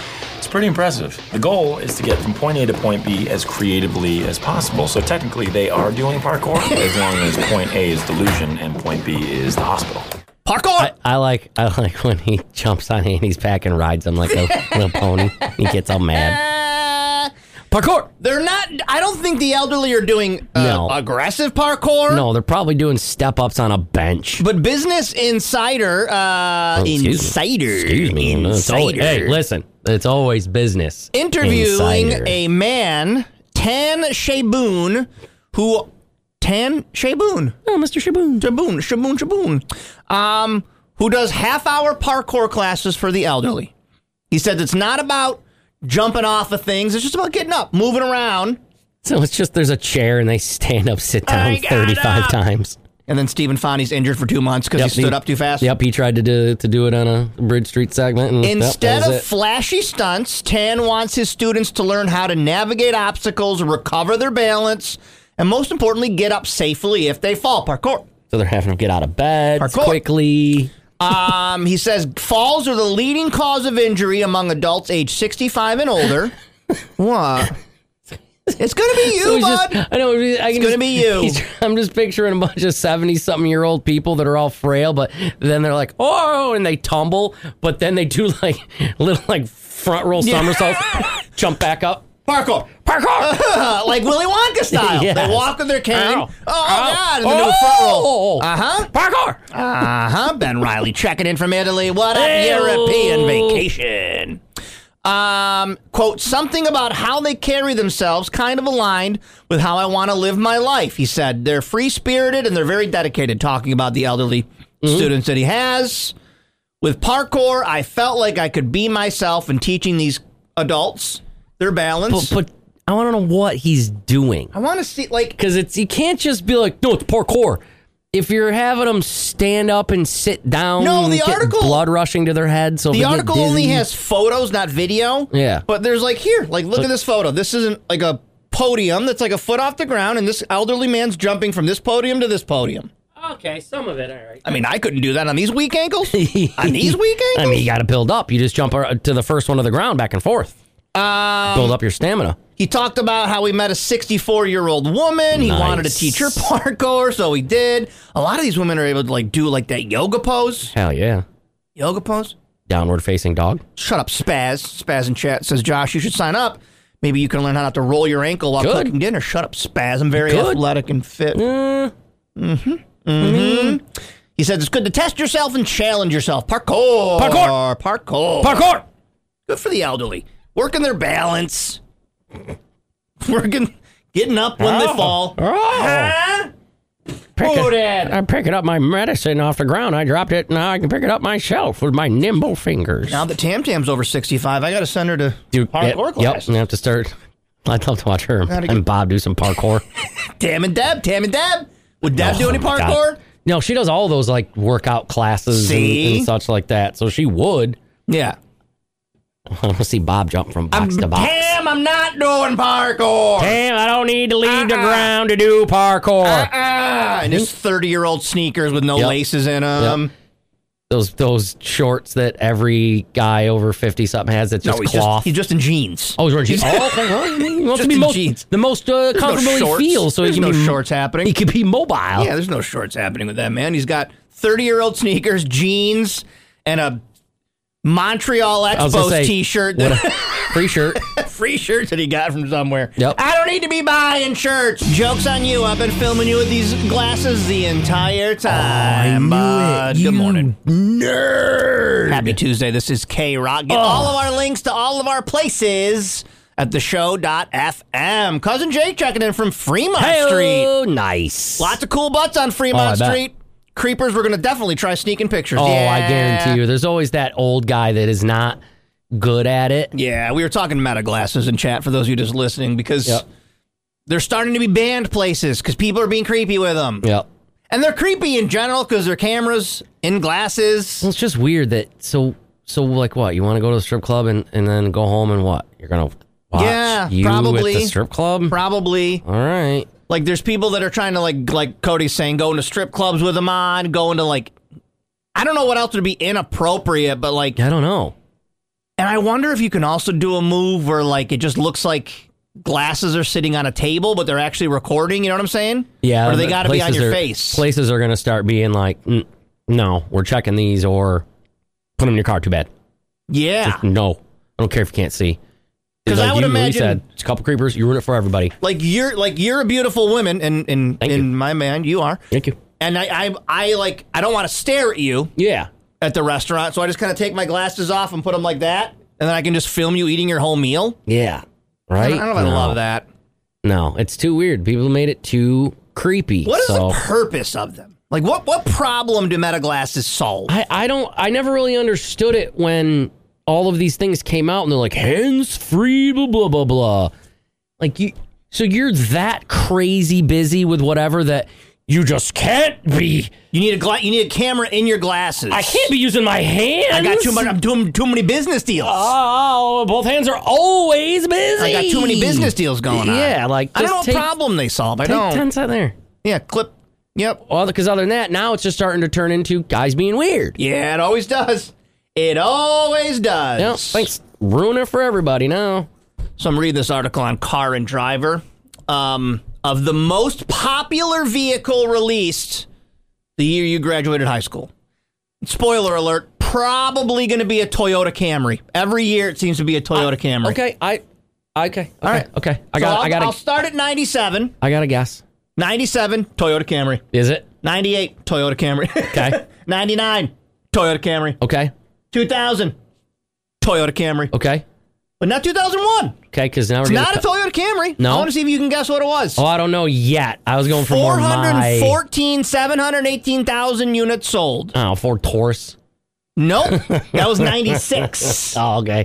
pretty impressive. The goal is to get from point A to point B as creatively as possible. So technically, they are doing parkour as long as point A is delusion and point B is the hospital. Parkour! I, I like I like when he jumps on Andy's back and rides him like a little pony. He gets all mad. Parkour! They're not, I don't think the elderly are doing uh, No. aggressive parkour. No, they're probably doing step-ups on a bench. But Business Insider, uh, Oh, excuse me. Insider, Excuse me. It's always- Insider, hey, listen. It's always business. interviewing Insider. a man, Tan Shaboon, who, Tan Shaboon. Oh, Mister Shaboon. Shaboon, Shaboon, Shaboon. Um, who does half-hour parkour classes for the elderly. He said it's not about jumping off of things. It's just about getting up, moving around. So it's just there's a chair and they stand up, sit down I got thirty-five up. times. And then Stephen Fonnie's injured for two months because Yep, he stood up too fast. Yep, he tried to do to do it on a Bridge Street segment. And Instead yep, that of was it. flashy stunts, Tan wants his students to learn how to navigate obstacles, recover their balance, and most importantly, get up safely if they fall. Parkour. So they're having to get out of bed Parkour. quickly. Um, he says falls are the leading cause of injury among adults age sixty-five and older. What? It's gonna be you, So he's bud. just- I know. I can It's just- gonna be you. he's- I'm just picturing a bunch of seventy-something-year-old people that are all frail, but then they're like, oh, and they tumble, but then they do like little like front roll Yeah. somersaults, jump back up. Parkour. Parkour! Like Willy Wonka style. Yes. They walk with their cane. Ow. Oh, oh, Ow. God. And then do a front roll. Oh. Uh-huh. Parkour! Uh-huh. Ben Riley checking in from Italy. What a Hey-o. European vacation. Um, quote, something about how they carry themselves kind of aligned with how I want to live my life, he said. They're free-spirited and they're very dedicated, talking about the elderly Mm-hmm. students that he has. With parkour, I felt like I could be myself in teaching these adults their balance. But, but I want to know what he's doing. I want to see, like... Because it's you can't just be like, no, it's parkour. If you're having them stand up and sit down, No, the get article- blood rushing to their head. So if The they get article only dizzy- has photos, not video. Yeah. But there's like, here, like, look So- at this photo. This isn't like a podium that's like a foot off the ground, and this elderly man's jumping from this podium to this podium. Okay, some of it, all right. I mean, I couldn't do that on these weak ankles. On these weak ankles? I mean, you got to build up. You just jump ar- to the first one of the ground, back and forth. Um, Build up your stamina. He talked about how he met a sixty-four-year-old woman. He Nice. wanted to teach her parkour, so he did. A lot of these women are able to like do like that yoga pose. Hell yeah. Yoga pose? Downward facing dog. Shut up, Spaz. Spaz in chat says, Josh, you should sign up. Maybe you can learn how not to roll your ankle while Good. cooking dinner. Shut up, Spaz. I'm very Good. athletic and fit. Uh, Mm-hmm. Mm-hmm. He says it's good to test yourself and challenge yourself. Parkour. Parkour. Parkour. Parkour. Good for the elderly. Working their balance. Working, getting up when they Oh. fall. Oh. Huh? Pick Oh, it- Dad. I'm picking up my medicine off the ground. I dropped it. Now I can pick it up myself with my nimble fingers. Now that Tam Tam's over sixty-five, I got to send her to Do parkour yep, class. Yep, you have to start. I'd love to watch her Gotta and get- Bob do some parkour. Tam and Deb. Tam and Deb. Would Deb do any Oh, my God. parkour? No, she does all those like workout classes and, See? and such like that. So she would. Yeah. I want to see Bob jump from box to box. Tam, I'm not doing parkour. Damn, I don't need to leave the Uh-uh. ground to do parkour. Uh-uh. And his thirty-year-old sneakers with no Yep. laces in them. Yep. Those those shorts that every guy over fifty something has. That's No, just he's cloth. just, he's just in jeans. Oh, he's wearing jeans. Oh, okay. Well, he wants Just to be in most, jeans. the most uh, There's no comfortable he shorts. feels, so There's he can no be shorts happening. He can be mobile. Yeah, there's no shorts happening with that man. He's got thirty-year-old sneakers, jeans, and a Montreal I was gonna Expos say, T-shirt. what That, a free shirt. free shirts that he got from somewhere. Yep. I don't need to be buying shirts. Joke's on you. I've been filming you with these glasses the entire time. bud. Good morning. Nerd. Happy Tuesday. This is K-Rock. Get all of our links to all of our places at the show dot f m. Cousin Jake checking in from Fremont Street. Oh, nice. Lots of cool butts on Fremont Oh, I bet. Street. Creepers, we're going to definitely try sneaking pictures. Oh, yeah. I guarantee you. There's always that old guy that is not good at it. Yeah, we were talking meta glasses in chat for those of you just listening because Yep. they're starting to be banned places because people are being creepy with them. Yep. And they're creepy in general because they're cameras in glasses. Well, it's just weird that so so like what you want to go to the strip club and, and then go home and what you're gonna watch Yeah, you probably. at the strip club. Probably. All right. Like, there's people that are trying to, like, like Cody's saying, go into strip clubs with them on, go into, like, I don't know what else would be inappropriate, but, like, I don't know. And I wonder if you can also do a move where, like, it just looks like glasses are sitting on a table, but they're actually recording. You know what I'm saying? Yeah. Or do they got to be on your are, face? Places are going to start being like, mm, no, we're checking these, or put them in your car. Too bad. Yeah. Just, no, I don't care if you can't see. Because like I would you, imagine, you said, it's a couple creepers. You ruin it for everybody. Like you're, like you're a beautiful woman, and in, in, in my man, you are. Thank you. And I, I, I like, I don't want to stare at you. Yeah. At the restaurant, so I just kind of take my glasses off and put them like that, and then I can just film you eating your whole meal. Yeah. Right. I don't, I don't know if no. I love that. No, it's too weird. People made it too creepy. What is so. the purpose of them? Like, what, what problem do Meta glasses solve? I, I don't. I never really understood it when all of these things came out, and they're like hands free, blah blah blah blah. Like you, so you're that crazy busy with whatever that you just can't be. You need a gla- You need a camera in your glasses. I can't be using my hands. I got too much. I'm doing too many business deals. Oh, both hands are always busy. I got too many business deals going on. Yeah, like I don't know just take, what problem they solve. I take don't. ten cents there. Yeah, clip. Yep. Well, because other than that, now it's just starting to turn into guys being weird. Yeah, it always does. It always does. Yep. Thanks. Ruin it for everybody now. So I'm reading this article on Car and Driver. Um, of the most popular vehicle released the year you graduated high school. Spoiler alert, probably going to be a Toyota Camry. Every year it seems to be a Toyota I, Camry. Okay, I okay, okay. All right. Okay. I So got I'll, I got I'll start at ninety-seven. I got to guess. ninety-seven, Toyota Camry. Is it? ninety-eight, Toyota Camry. Okay. ninety-nine, Toyota Camry. Okay. two thousand, Toyota Camry. Okay. But not two thousand one. Okay, because now we're It's gonna not a Toyota Camry. No? I want to see if you can guess what it was. Oh, I don't know yet. I was going for more my... four hundred fourteen, seven hundred eighteen thousand units sold. Oh, Ford Taurus. Nope. That was ninety-six. Oh, okay.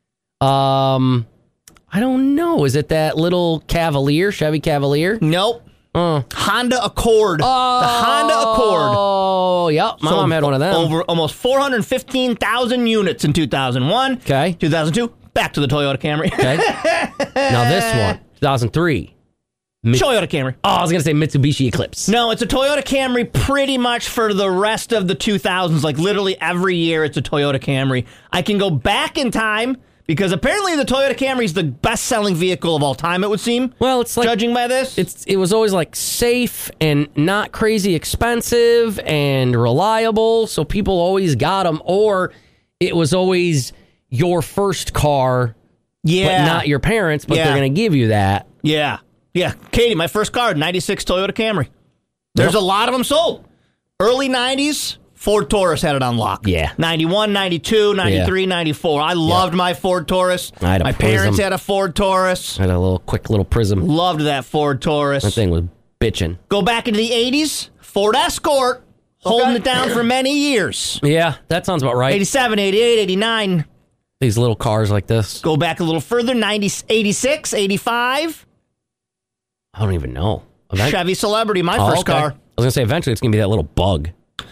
Um, I don't know. Is it that little Cavalier, Chevy Cavalier? Nope. Uh, Honda Accord. Oh, the Honda Accord. Oh, yep. My Sold mom had one of them. Over almost four hundred fifteen thousand units in two thousand one. Okay. two thousand two, back to the Toyota Camry. Okay. Now this one, two thousand three. Mi- Toyota Camry. Oh, I was going to say Mitsubishi Eclipse. No, it's a Toyota Camry pretty much for the rest of the two thousands. Like literally every year it's a Toyota Camry. I can go back in time because apparently the Toyota Camry is the best-selling vehicle of all time, it would seem. Well, it's like... Judging by this. It's It was always like safe and not crazy expensive and reliable, so people always got them. Or it was always your first car, yeah. but not your parents', but Yeah. they're going to give you that. Yeah. Yeah. Katie, my first car, ninety-six Toyota Camry. There's Yep. a lot of them sold. Early nineties, Ford Taurus had it on lock. Yeah. ninety-one, ninety-two, ninety-three, Yeah. ninety-four. I loved my Ford Taurus. I had a my Prism. parents had a Ford Taurus. I had a little quick little Prism. Loved that Ford Taurus. That thing was bitching. Go back into the eighties, Ford Escort, holding it down for many years. Yeah, that sounds about right. eighty-seven, eighty-eight, eighty-nine. These little cars like this. Go back a little further, ninety, eighty-six, eighty-five. I don't even know. Event- Chevy Celebrity, my Oh, first okay. car. I was going to say, eventually it's going to be that little bug.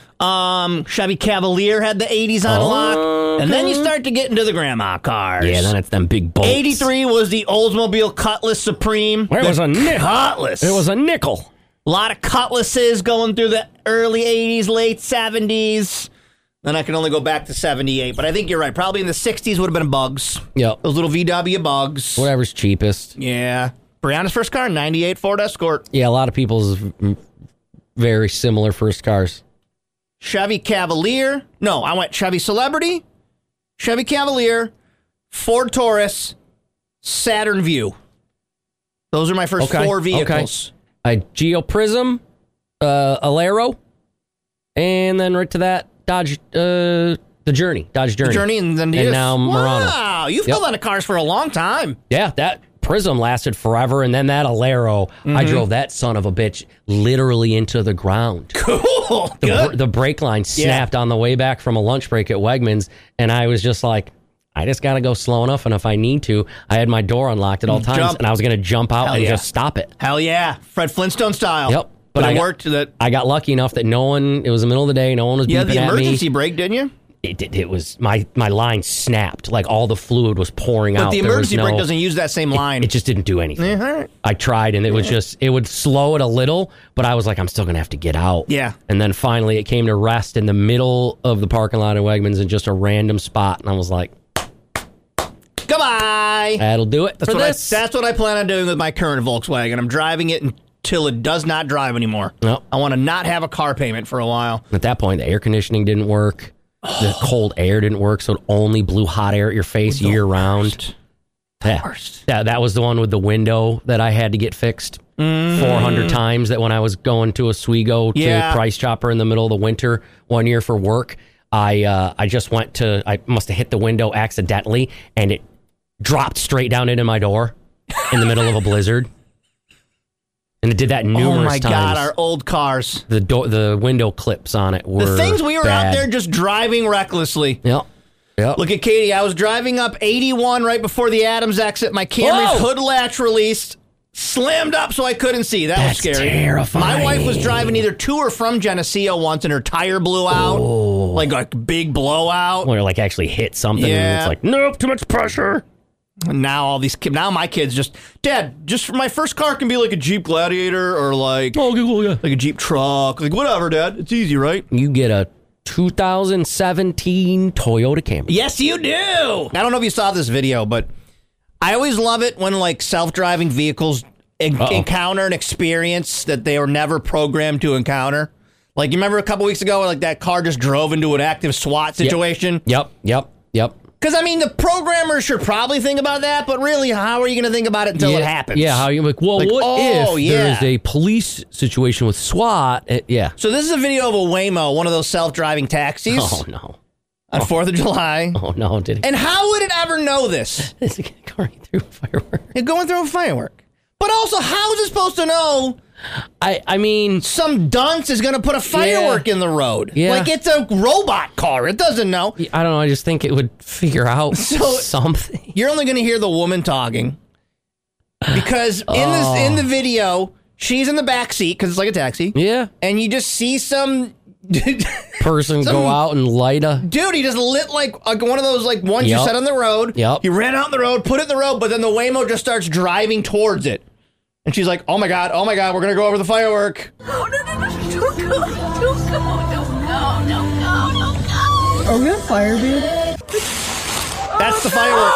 Um, Chevy Cavalier had the eighties on Oh, lock. And then you start to get into the grandma cars. Yeah, then it's them big bolts. eighty-three was the Oldsmobile Cutlass Supreme. It was a nickel. Cutlass. It was a nickel. A lot of Cutlasses going through the early eighties, late seventies. Then I can only go back to seventy-eight. But I think you're right. Probably in the sixties would have been bugs. Yep. Those little V W bugs. Whatever's cheapest. Yeah. Brianna's first car, ninety-eight Ford Escort. Yeah, a lot of people's v- very similar first cars. Chevy Cavalier. No, I went Chevy Celebrity, Chevy Cavalier, Ford Taurus, Saturn Vue. Those are my first Okay, four vehicles. okay. I Geo Prism, uh, Alero, and then right to that, Dodge, uh, the Journey, Dodge Journey. The Journey and then and now Murano. Wow, you've Yep. held on to cars for a long time. Yeah, that Prism lasted forever, and then that Alero, Mm-hmm. I drove that son of a bitch literally into the ground. Cool. The, Good. br- the brake line snapped on the way back from a lunch break at Wegmans, and I was just like, I just got to go slow enough, and if I need to, I had my door unlocked at all times, Jump. and I was going to jump out Hell and yeah. just stop it. Hell yeah. Fred Flintstone style. Yep. But, I it got- worked that. I got lucky enough that no one, it was the middle of the day, no one was You had beeping the at me. emergency brake, didn't you? It, it, it was, my, my line snapped, like all the fluid was pouring But out. the There was emergency no- brake doesn't use that same it- line. It, just didn't do anything. Yeah, all right. I tried, and it was just, it would slow it a little, but I was like, I'm still going to have to get out. Yeah. And then finally it came to rest in the middle of the parking lot of Wegmans in just a random spot, and I was like, Goodbye. That'll do it That's for what this. I, that's what I plan on doing with my current Volkswagen. I'm driving it until it does not drive anymore. No. I want to not have a car payment for a while. At that point, the air conditioning didn't work. The cold air didn't work, so it only blew hot air at your face The year worst. round. The Yeah. worst. That, that was the one with the window that I had to get fixed Mm. four hundred times. That when I was going to Oswego to Yeah. Price Chopper in the middle of the winter one year for work, I uh, I just went to, I must have hit the window accidentally, and it dropped straight down into my door in the middle of a blizzard. And it did that numerous Oh my times. God, our old cars. The door, the window clips on it were The things we were bad. out there just driving recklessly. Yep. Yep. Look at Katie. I was driving up eighty-one right before the Adams exit. My Camry's Whoa! hood latch released, slammed up so I couldn't see. That That's was scary. terrifying. My wife was driving either to or from Geneseo once, and her tire blew out, Oh. like a big blowout. When it like actually hit something, and Yeah. it's like, nope, too much pressure. And now all these kids, now my kids just, Dad, just my first car can be like a Jeep Gladiator or like, Oh, cool, yeah. like a Jeep truck, like whatever, Dad. It's easy, right? You get a two thousand seventeen Toyota Camry. Yes, you do. I don't know if you saw this video, but I always love it when like self-driving vehicles en- Uh-oh. encounter an experience that they were never programmed to encounter. Like, you remember a couple weeks ago, like that car just drove into an active SWAT situation? Yep, yep, yep. Because, I mean, the programmers should probably think about that, but really, how are you going to think about it until yeah, it happens? Yeah, how you like, well, Like, what oh, if yeah. there's a police situation with SWAT? Uh, yeah. So this is a video of a Waymo, one of those self-driving taxis, Oh, no. on fourth of July. Oh, no, did it? And how would it ever know this? Is it going through a firework? It's going through a firework. But also, how is it supposed to know I, I mean, some dunce is going to put a firework in the road? Yeah. Like, it's a robot car. It doesn't know. I don't know. I just think it would figure out So- something. You're only going to hear the woman talking. Because in Oh. this in the video, she's in the back seat, because it's like a taxi. Yeah. And you just see some... Person Some- go out and light a... Dude, he just lit like, like one of those like ones Yep. you set on the road. Yep. He ran out in the road, put it in the road, but then the Waymo just starts driving towards it. And she's like, oh my God, oh my God, we're going to go over the firework. Oh, no, no, no, don't go, don't go, don't go, don't go, don't go. Are we on fire, dude? That's the firework.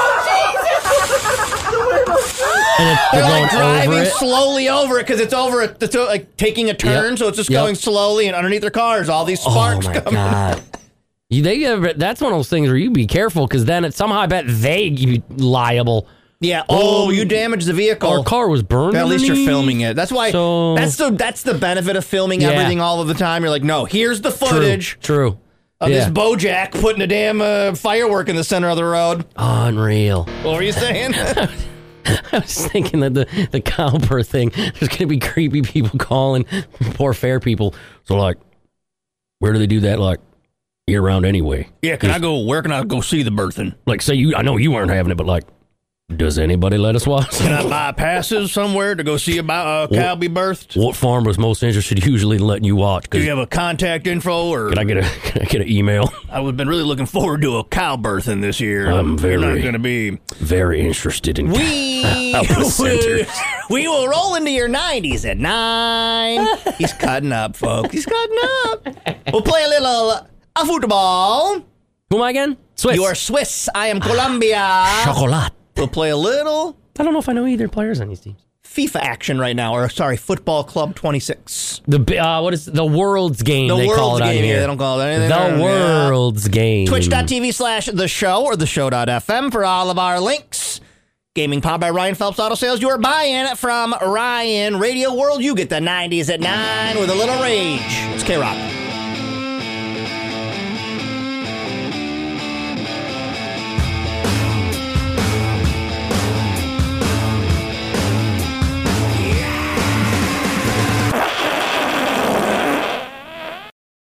And it, they're They're like going driving over it. slowly over it because it's over, it, it's uh, like taking a turn, Yep. so it's just Yep. going slowly, and underneath their cars, all these sparks Oh, my coming. God. You, they, uh, that's one of those things where you be careful, because then it, somehow I bet they be liable. Yeah. Oh, you damaged the vehicle. Our car was burned. At least you're underneath. filming it. That's why. So- that's the that's the benefit of filming Yeah. everything all of the time. You're like, no, here's the footage True. True. of yeah. this Bojack putting a damn uh, firework in the center of the road. Unreal. What were you saying? I was thinking that the, the cowbird thing, there's going to be creepy people calling poor fair people. So, like, where do they do that, like, year round anyway? Yeah, can I go? Where can I go see the birthing? Like, say you, I know you weren't having it, but, like, does anybody let us watch? Can I buy passes somewhere to go see about a cow be birthed? What farm was most interested usually in letting you watch? Do you have a contact info, or Can I get a can I get an email? I would have been really looking forward to a cow birthing this year. I'm You're not very- going to be. Very interested in We cow centers. we will roll into your nineties at nine. He's cutting up, folks. He's cutting up. We'll play a little uh, football. Who am I again? Swiss. You are Swiss. I am Colombia. Chocolat. We'll play a little I don't know if I know either players on these teams. FIFA action right now, or sorry, Football Club twenty-six. The bi- uh, what is the World's Game? The they World's call it on Game, here. yeah, they don't call it anything. The Yeah. World's Game. Twitch.tv slash the show or the show.fm for all of our links. Gaming powered by Ryan Phelps Auto Sales. You are buying from Ryan. Radio World, you get the nineties at nine with a little rage. It's K-Rock.